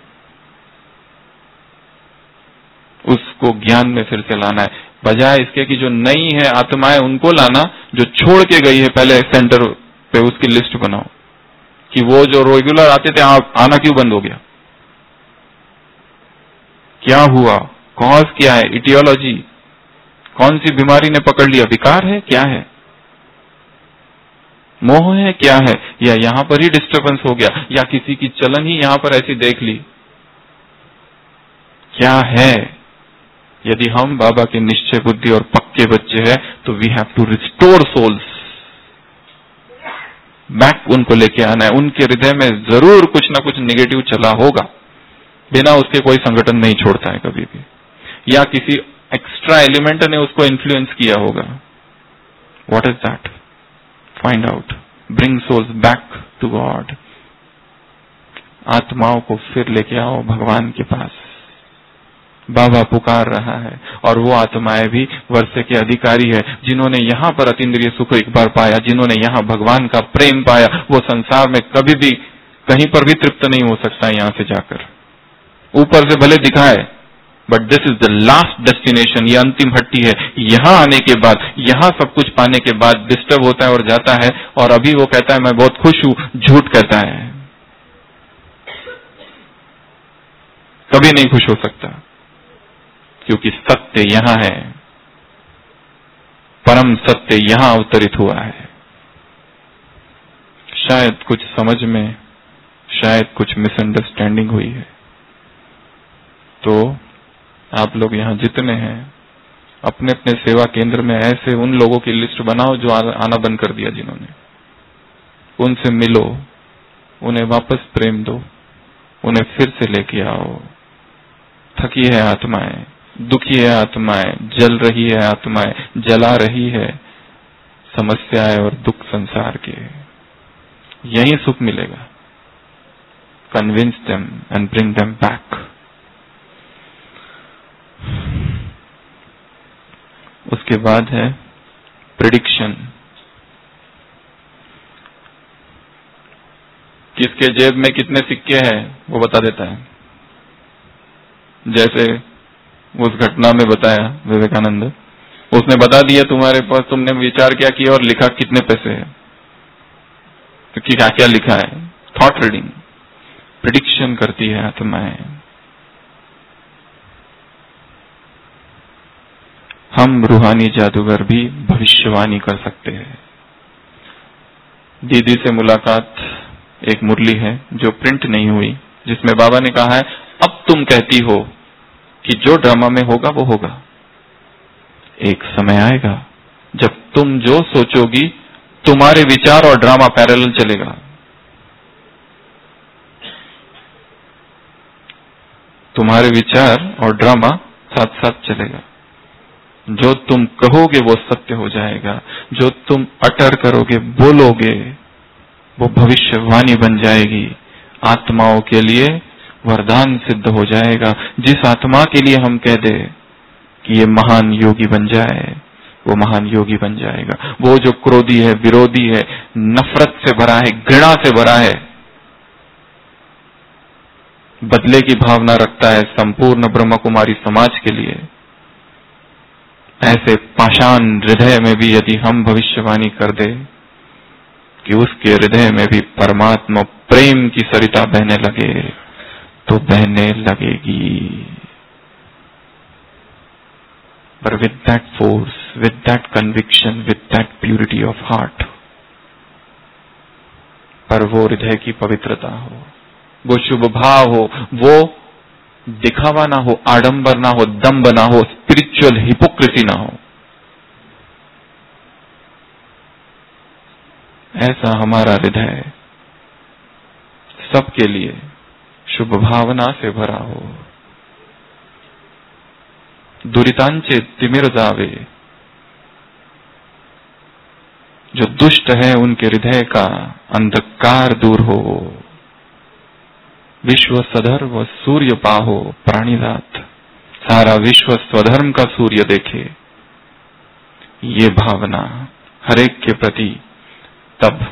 उसको ज्ञान में फिर से लाना है। बजाय इसके कि जो नई है आत्माएं उनको लाना, जो छोड़ के गई है पहले सेंटर पे उसकी लिस्ट बनाओ कि वो जो रेगुलर आते थे आना क्यों बंद हो गया, क्या हुआ, कॉज क्या है, इटियोलॉजी, कौन सी बीमारी ने पकड़ लिया, विकार है, क्या है, मोह है, क्या है, या यहां पर ही डिस्टर्बेंस हो गया, या किसी की चलन ही यहां पर ऐसी देख ली, क्या है? यदि हम बाबा के निश्चय बुद्धि और पक्के बच्चे हैं तो we have to restore souls back, उनको लेके आना है। उनके हृदय में जरूर कुछ ना कुछ निगेटिव चला होगा, बिना उसके कोई संगठन नहीं छोड़ता है कभी भी, या किसी एक्स्ट्रा एलिमेंट ने उसको इन्फ्लुएंस किया होगा। What is that? Find out, bring souls back to God. आत्माओं को फिर लेके आओ भगवान के पास। बाबा पुकार रहा है, और वो आत्माएं भी वर्षे के अधिकारी है, जिन्होंने यहाँ पर अतीन्द्रिय सुख एक बार पाया, जिन्होंने यहाँ भगवान का प्रेम पाया, वो संसार में कभी भी कहीं पर भी तृप्त नहीं हो सकता। यहाँ से जाकर ऊपर से भले दिखाए, but this is the last destination, ये अंतिम हट्टी है। यहाँ आने के बाद, यहाँ सब कुछ पाने के बाद डिस्टर्ब होता है और जाता है, और अभी वो कहता है मैं बहुत खुश हूं, झूठ कहता है, कभी नहीं खुश हो सकता, क्योंकि सत्य यहाँ है, परम सत्य यहाँ अवतरित हुआ है। शायद कुछ समझ में, शायद कुछ मिसअंडरस्टैंडिंग हुई है, तो आप लोग यहाँ जितने हैं अपने अपने सेवा केंद्र में ऐसे उन लोगों की लिस्ट बनाओ जो आना बंद कर दिया, जिन्होंने, उनसे मिलो, उन्हें वापस प्रेम दो, उन्हें फिर से लेके आओ। थकी है आत्माएं, दुखी है आत्माएं, जल रही है आत्माएं, जला रही है समस्याएं और दुख संसार के, यही सुख मिलेगा। Convince them and bring them back. उसके बाद है प्रेडिक्शन। किसके जेब में कितने सिक्के हैं वो बता देता है। जैसे उस घटना में बताया विवेकानंद, उसने बता दिया तुम्हारे पास, तुमने विचार क्या किया और लिखा कितने पैसे है, तो क्या क्या लिखा है। थॉट रीडिंग, प्रेडिक्शन करती है आत्माएं। हम रूहानी जादूगर भी भविष्यवाणी कर सकते हैं। दीदी से मुलाकात एक मुरली है जो प्रिंट नहीं हुई, जिसमें बाबा ने कहा है अब तुम कहती हो कि जो ड्रामा में होगा वो होगा। एक समय आएगा जब तुम जो सोचोगी, तुम्हारे विचार और ड्रामा पैरेलल चलेगा। तुम्हारे विचार और ड्रामा साथ साथ चलेगा। जो तुम कहोगे वो सत्य हो जाएगा, जो तुम अटर करोगे, बोलोगे, वो भविष्यवाणी बन जाएगी। आत्माओं के लिए वरदान सिद्ध हो जाएगा। जिस आत्मा के लिए हम कह दे कि ये महान योगी बन जाए, वो महान योगी बन जाएगा। वो जो क्रोधी है, विरोधी है, नफरत से भरा है, घृणा से भरा है, बदले की भावना रखता है संपूर्ण ब्रह्म कुमारी समाज के लिए, ऐसे पाषाण हृदय में भी यदि हम भविष्यवाणी कर दे कि उसके हृदय में भी परमात्मा प्रेम की सरिता बहने लगे, तो बहने लगेगी। पर with that force, with that conviction, with that purity of heart, पर वो हृदय की पवित्रता हो, वो शुभ भाव हो, वो दिखावा ना हो, आडंबर ना हो, दम्भ ना हो, स्पिरिचुअल हिपोक्रेसी ना हो। ऐसा हमारा हृदय सबके लिए शुभ भावना से भरा हो। दुरितांचे तिमिर जावे, जो दुष्ट है उनके हृदय का अंधकार दूर हो। विश्व सधर्म सूर्य पाहो प्राणिनाथ, सारा विश्व स्वधर्म का सूर्य देखे। ये भावना हरेक के प्रति, तब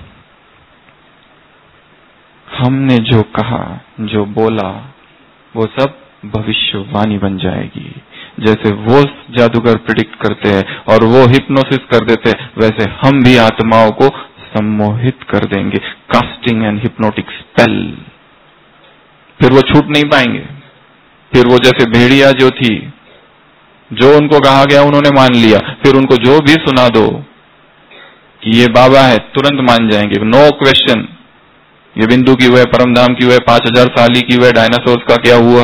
हमने जो कहा, जो बोला, वो सब भविष्यवाणी बन जाएगी। जैसे वो जादूगर प्रेडिक्ट करते हैं और वो हिप्नोसिस कर देते हैं, वैसे हम भी आत्माओं को सम्मोहित कर देंगे। Casting and hypnotic spell. फिर वो छूट नहीं पाएंगे। फिर वो जैसे भेड़िया जो थी, जो उनको कहा गया उन्होंने मान लिया, फिर उनको जो भी सुना दो कि ये बाबा है, तुरंत मान जाएंगे, नो क्वेश्चन। ये बिंदु की हुआ है, परमधाम की हुआ है, 5000 साली की हुआ है, डायनासोर्स का क्या हुआ,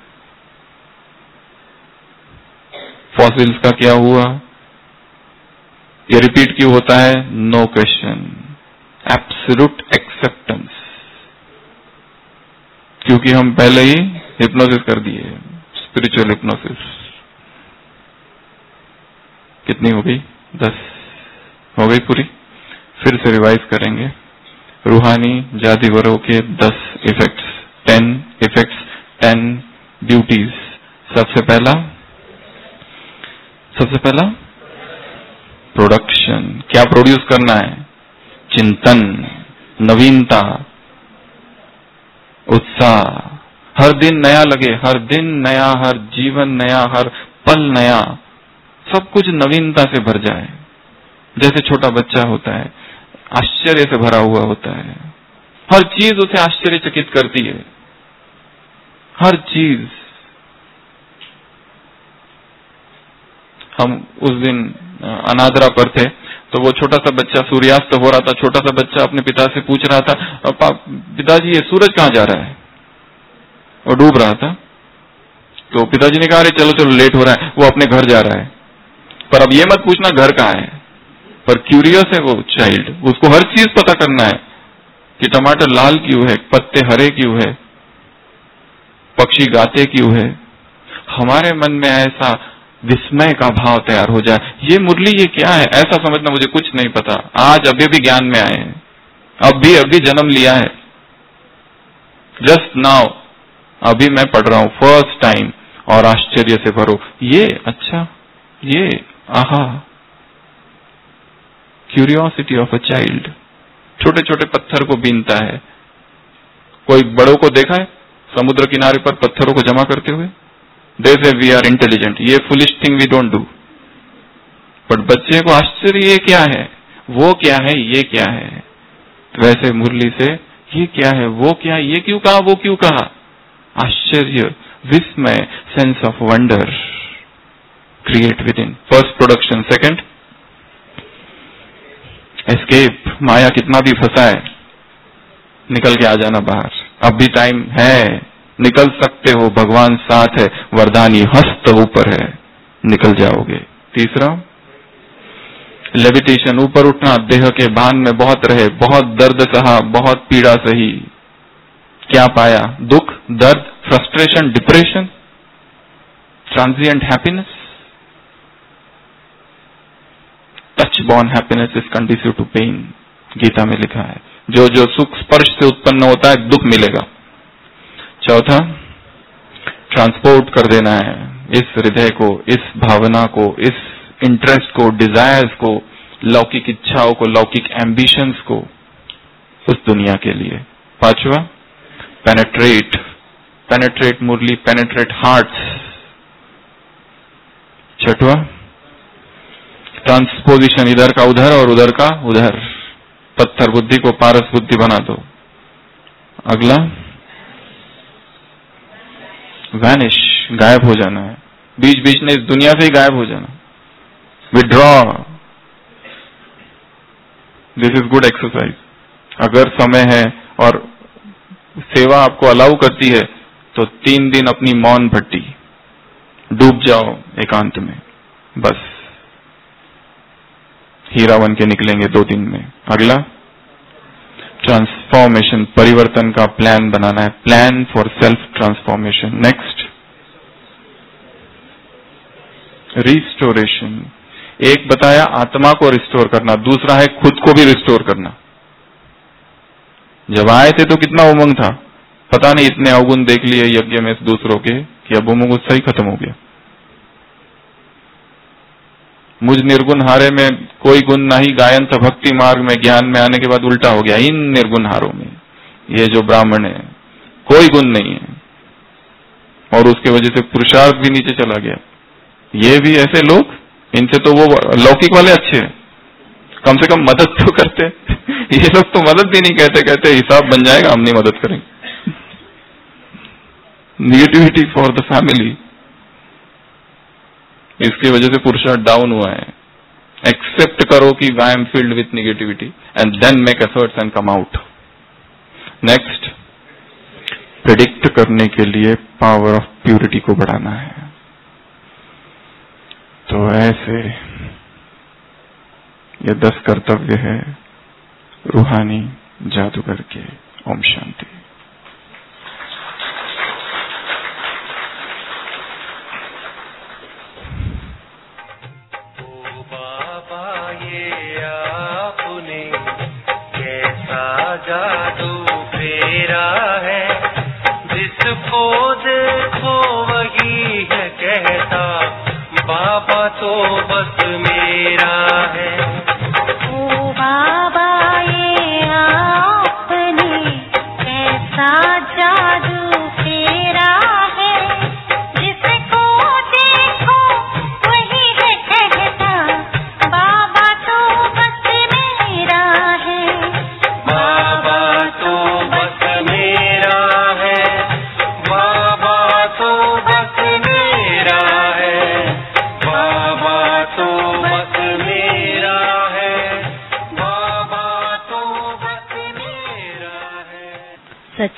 फॉसिल्स का क्या हुआ, ये रिपीट क्यों होता है, नो क्वेश्चन, एब्सोल्यूट एक्सेप्टेंस। क्योंकि हम पहले ही हिप्नोसिस कर दिए, स्पिरिचुअल हिप्नोसिस। कितनी हो गई? 10 हो गई पूरी। फिर से रिवाइज करेंगे। रूहानी जादूगरों के 10 इफेक्ट्स, 10 इफेक्ट्स, 10 ड्यूटीज, सबसे पहला प्रोडक्शन। क्या प्रोड्यूस करना है? चिंतन, नवीनता, उत्साह। हर दिन नया लगे, हर दिन नया, हर जीवन नया, हर पल नया, सब कुछ नवीनता से भर जाए। जैसे छोटा बच्चा होता है, आश्चर्य से भरा हुआ होता है, हर चीज उसे आश्चर्यचकित करती है, हर चीज। हम उस दिन अनादरा पर थे, तो वो छोटा सा बच्चा, सूर्यास्त हो रहा था, छोटा सा बच्चा अपने पिता से पूछ रहा था, पिताजी ये सूरज कहाँ जा रहा है? वो डूब रहा था। तो पिताजी ने कहा, अरे चलो चलो लेट हो रहा है, वो अपने घर जा रहा है। पर अब ये मत पूछना घर कहाँ है। पर क्यूरियस है वो चाइल्ड, उसको हर चीज पता करना है कि टमाटर लाल क्यों है, पत्ते हरे क्यों है, पक्षी गाते क्यों है। हमारे मन में ऐसा विस्मय का भाव तैयार हो जाए, ये मुरली ये क्या है, ऐसा समझना मुझे कुछ नहीं पता। आज अभी भी ज्ञान में आए हैं, अभी जन्म लिया है, जस्ट नाउ अभी मैं पढ़ रहा हूं फर्स्ट टाइम, और आश्चर्य से भरो, ये अच्छा, ये आहा। Curiosity of a child. छोटे छोटे पत्थर को बीनता है। कोई बड़ों को देखा है समुद्र किनारे पर पत्थरों को जमा करते हुए? They say we are intelligent, ये foolish thing we don't do. But बच्चे को आश्चर्य, ये क्या है, वो क्या है, ये क्या है। तो वैसे मुरली से ये क्या है, वो क्या, ये क्यों कहा, वो क्यों कहा। आश्चर्य, विस्मय, sense of wonder create within. First production. Second, escape. माया कितना भी फंसाए, निकल के आ जाना बाहर। अब भी टाइम है, निकल सकते हो, भगवान साथ है, वरदानी हस्त ऊपर है, निकल जाओगे। तीसरा, लेविटेशन, ऊपर उठना। देह के भान में बहुत रहे, बहुत दर्द सहा, बहुत पीड़ा सही, क्या पाया? दुख, दर्द, frustration, depression, transient happiness. Touch born happiness is conducive to pain, Gita में लिखा है। जो जो सुख स्पर्श से उत्पन्न होता है, दुख मिलेगा। चौथा, ट्रांसपोर्ट कर देना है इस हृदय को, इस भावना को, इस इंटरेस्ट को, डिजायर्स को, लौकिक इच्छाओं को, लौकिक एम्बिशंस को, उस दुनिया के लिए। पांचवा, penetrate. Penetrate Murli, penetrate hearts. छठवा, ट्रांसपोजिशन, इधर का उधर और उधर का उधर। पत्थर बुद्धि को पारस बुद्धि बना दो। अगला, वैनिश, गायब हो जाना है, बीच बीच में इस दुनिया से ही गायब हो जाना। Withdraw, this is good exercise. अगर समय है और सेवा आपको अलाउ करती है तो 3 दिन अपनी मौन भट्टी, डूब जाओ एकांत में, बस हीरा बन के निकलेंगे 2 दिन में। अगला, ट्रांसफॉर्मेशन, परिवर्तन का प्लान बनाना है, plan for self transformation. Next, restoration. एक बताया आत्मा को रिस्टोर करना, दूसरा है खुद को भी रिस्टोर करना। जब आए थे तो कितना उमंग था, पता नहीं इतने अवगुण देख लिए यज्ञ में दूसरों के कि अब उमंग उत्साह ही खत्म हो गया। मुझ निर्गुण हारे में कोई गुण नहीं, गायन था भक्ति मार्ग में, ज्ञान में आने के बाद उल्टा हो गया। इन निर्गुण हारों में ये जो ब्राह्मण है कोई गुण नहीं है, और उसके वजह से पुरुषार्थ भी नीचे चला गया। ये भी ऐसे लोग, इनसे तो वो लौकिक वाले अच्छे हैं, कम से कम मदद तो करते। ये लोग तो मदद भी नहीं कहते हिसाब बन जाएगा, हम नहीं मदद करेंगे। निगेटिविटी फॉर द फैमिली, इसकी वजह से पुरुषार्थ डाउन हुआ है। एक्सेप्ट करो कि I am filled with negativity and then make efforts and come out. Next, predict करने के लिए पावर ऑफ प्यूरिटी को बढ़ाना है। तो ऐसे ये 10 कर्तव्य है रूहानी जादूगर के। ओम शांति। जादू फेरा है, जिसको देखो वही है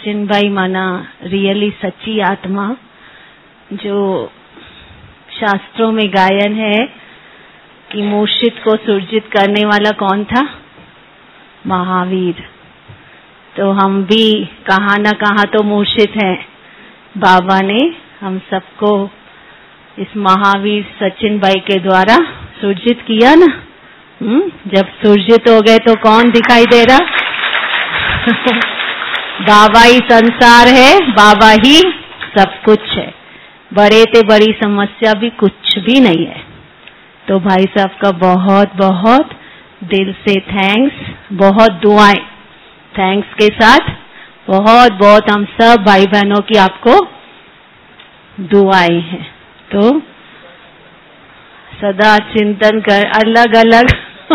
सचिन भाई माना रियली सच्ची आत्मा, जो शास्त्रों में गायन है कि मूर्छित को सुरजित करने वाला कौन था? महावीर। तो हम भी कहाँ न कहाँ तो मूर्छित हैं। बाबा ने हम सबको इस महावीर सचिन भाई के द्वारा सुरजित किया ना। जब सुरजित हो गए तो कौन दिखाई दे रहा? बाबा ही संसार है, बाबा ही सब कुछ है। बड़े ते बड़ी समस्या भी कुछ भी नहीं है। तो भाई साहब का बहुत बहुत दिल से थैंक्स, बहुत दुआएं थैंक्स के साथ, बहुत बहुत हम सब भाई बहनों की आपको दुआएं हैं। तो सदा चिंतन कर, अलग अलग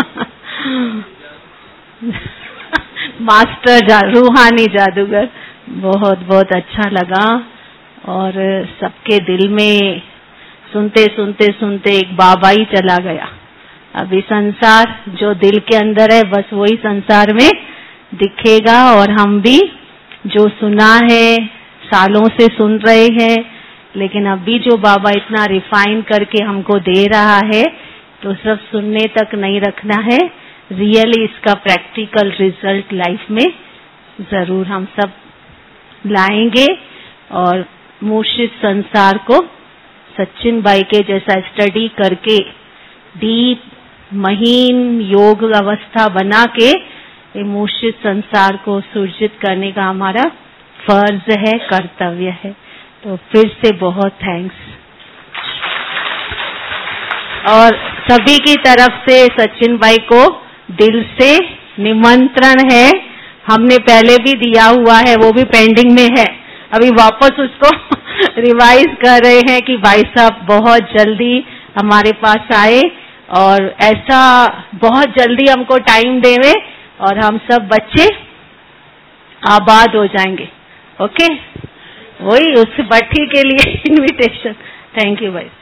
मास्टर रूहानी जादूगर, बहुत बहुत अच्छा लगा। और सबके दिल में सुनते सुनते सुनते एक बाबा ही चला गया। अभी संसार जो दिल के अंदर है बस वही संसार में दिखेगा। और हम भी जो सुना है सालों से सुन रहे हैं, लेकिन अभी जो बाबा इतना रिफाइन करके हमको दे रहा है तो सिर्फ सुनने तक नहीं रखना है, रियली इसका प्रैक्टिकल रिजल्ट लाइफ में जरूर हम सब लाएंगे। और मूर्छित संसार को सचिन भाई के जैसा स्टडी करके डीप महीन योग अवस्था बना के ये मूर्छित संसार को सुरजित करने का हमारा फर्ज है, कर्तव्य है। तो फिर से बहुत थैंक्स। और सभी की तरफ से सचिन भाई को दिल से निमंत्रण है। हमने पहले भी दिया हुआ है, वो भी पेंडिंग में है, अभी वापस उसको रिवाइज कर रहे हैं कि भाई साहब बहुत जल्दी हमारे पास आए और ऐसा बहुत जल्दी हमको टाइम देवे और हम सब बच्चे आबाद हो जाएंगे। ओके, वही उस भट्टी के लिए इनविटेशन। थैंक यू भाई।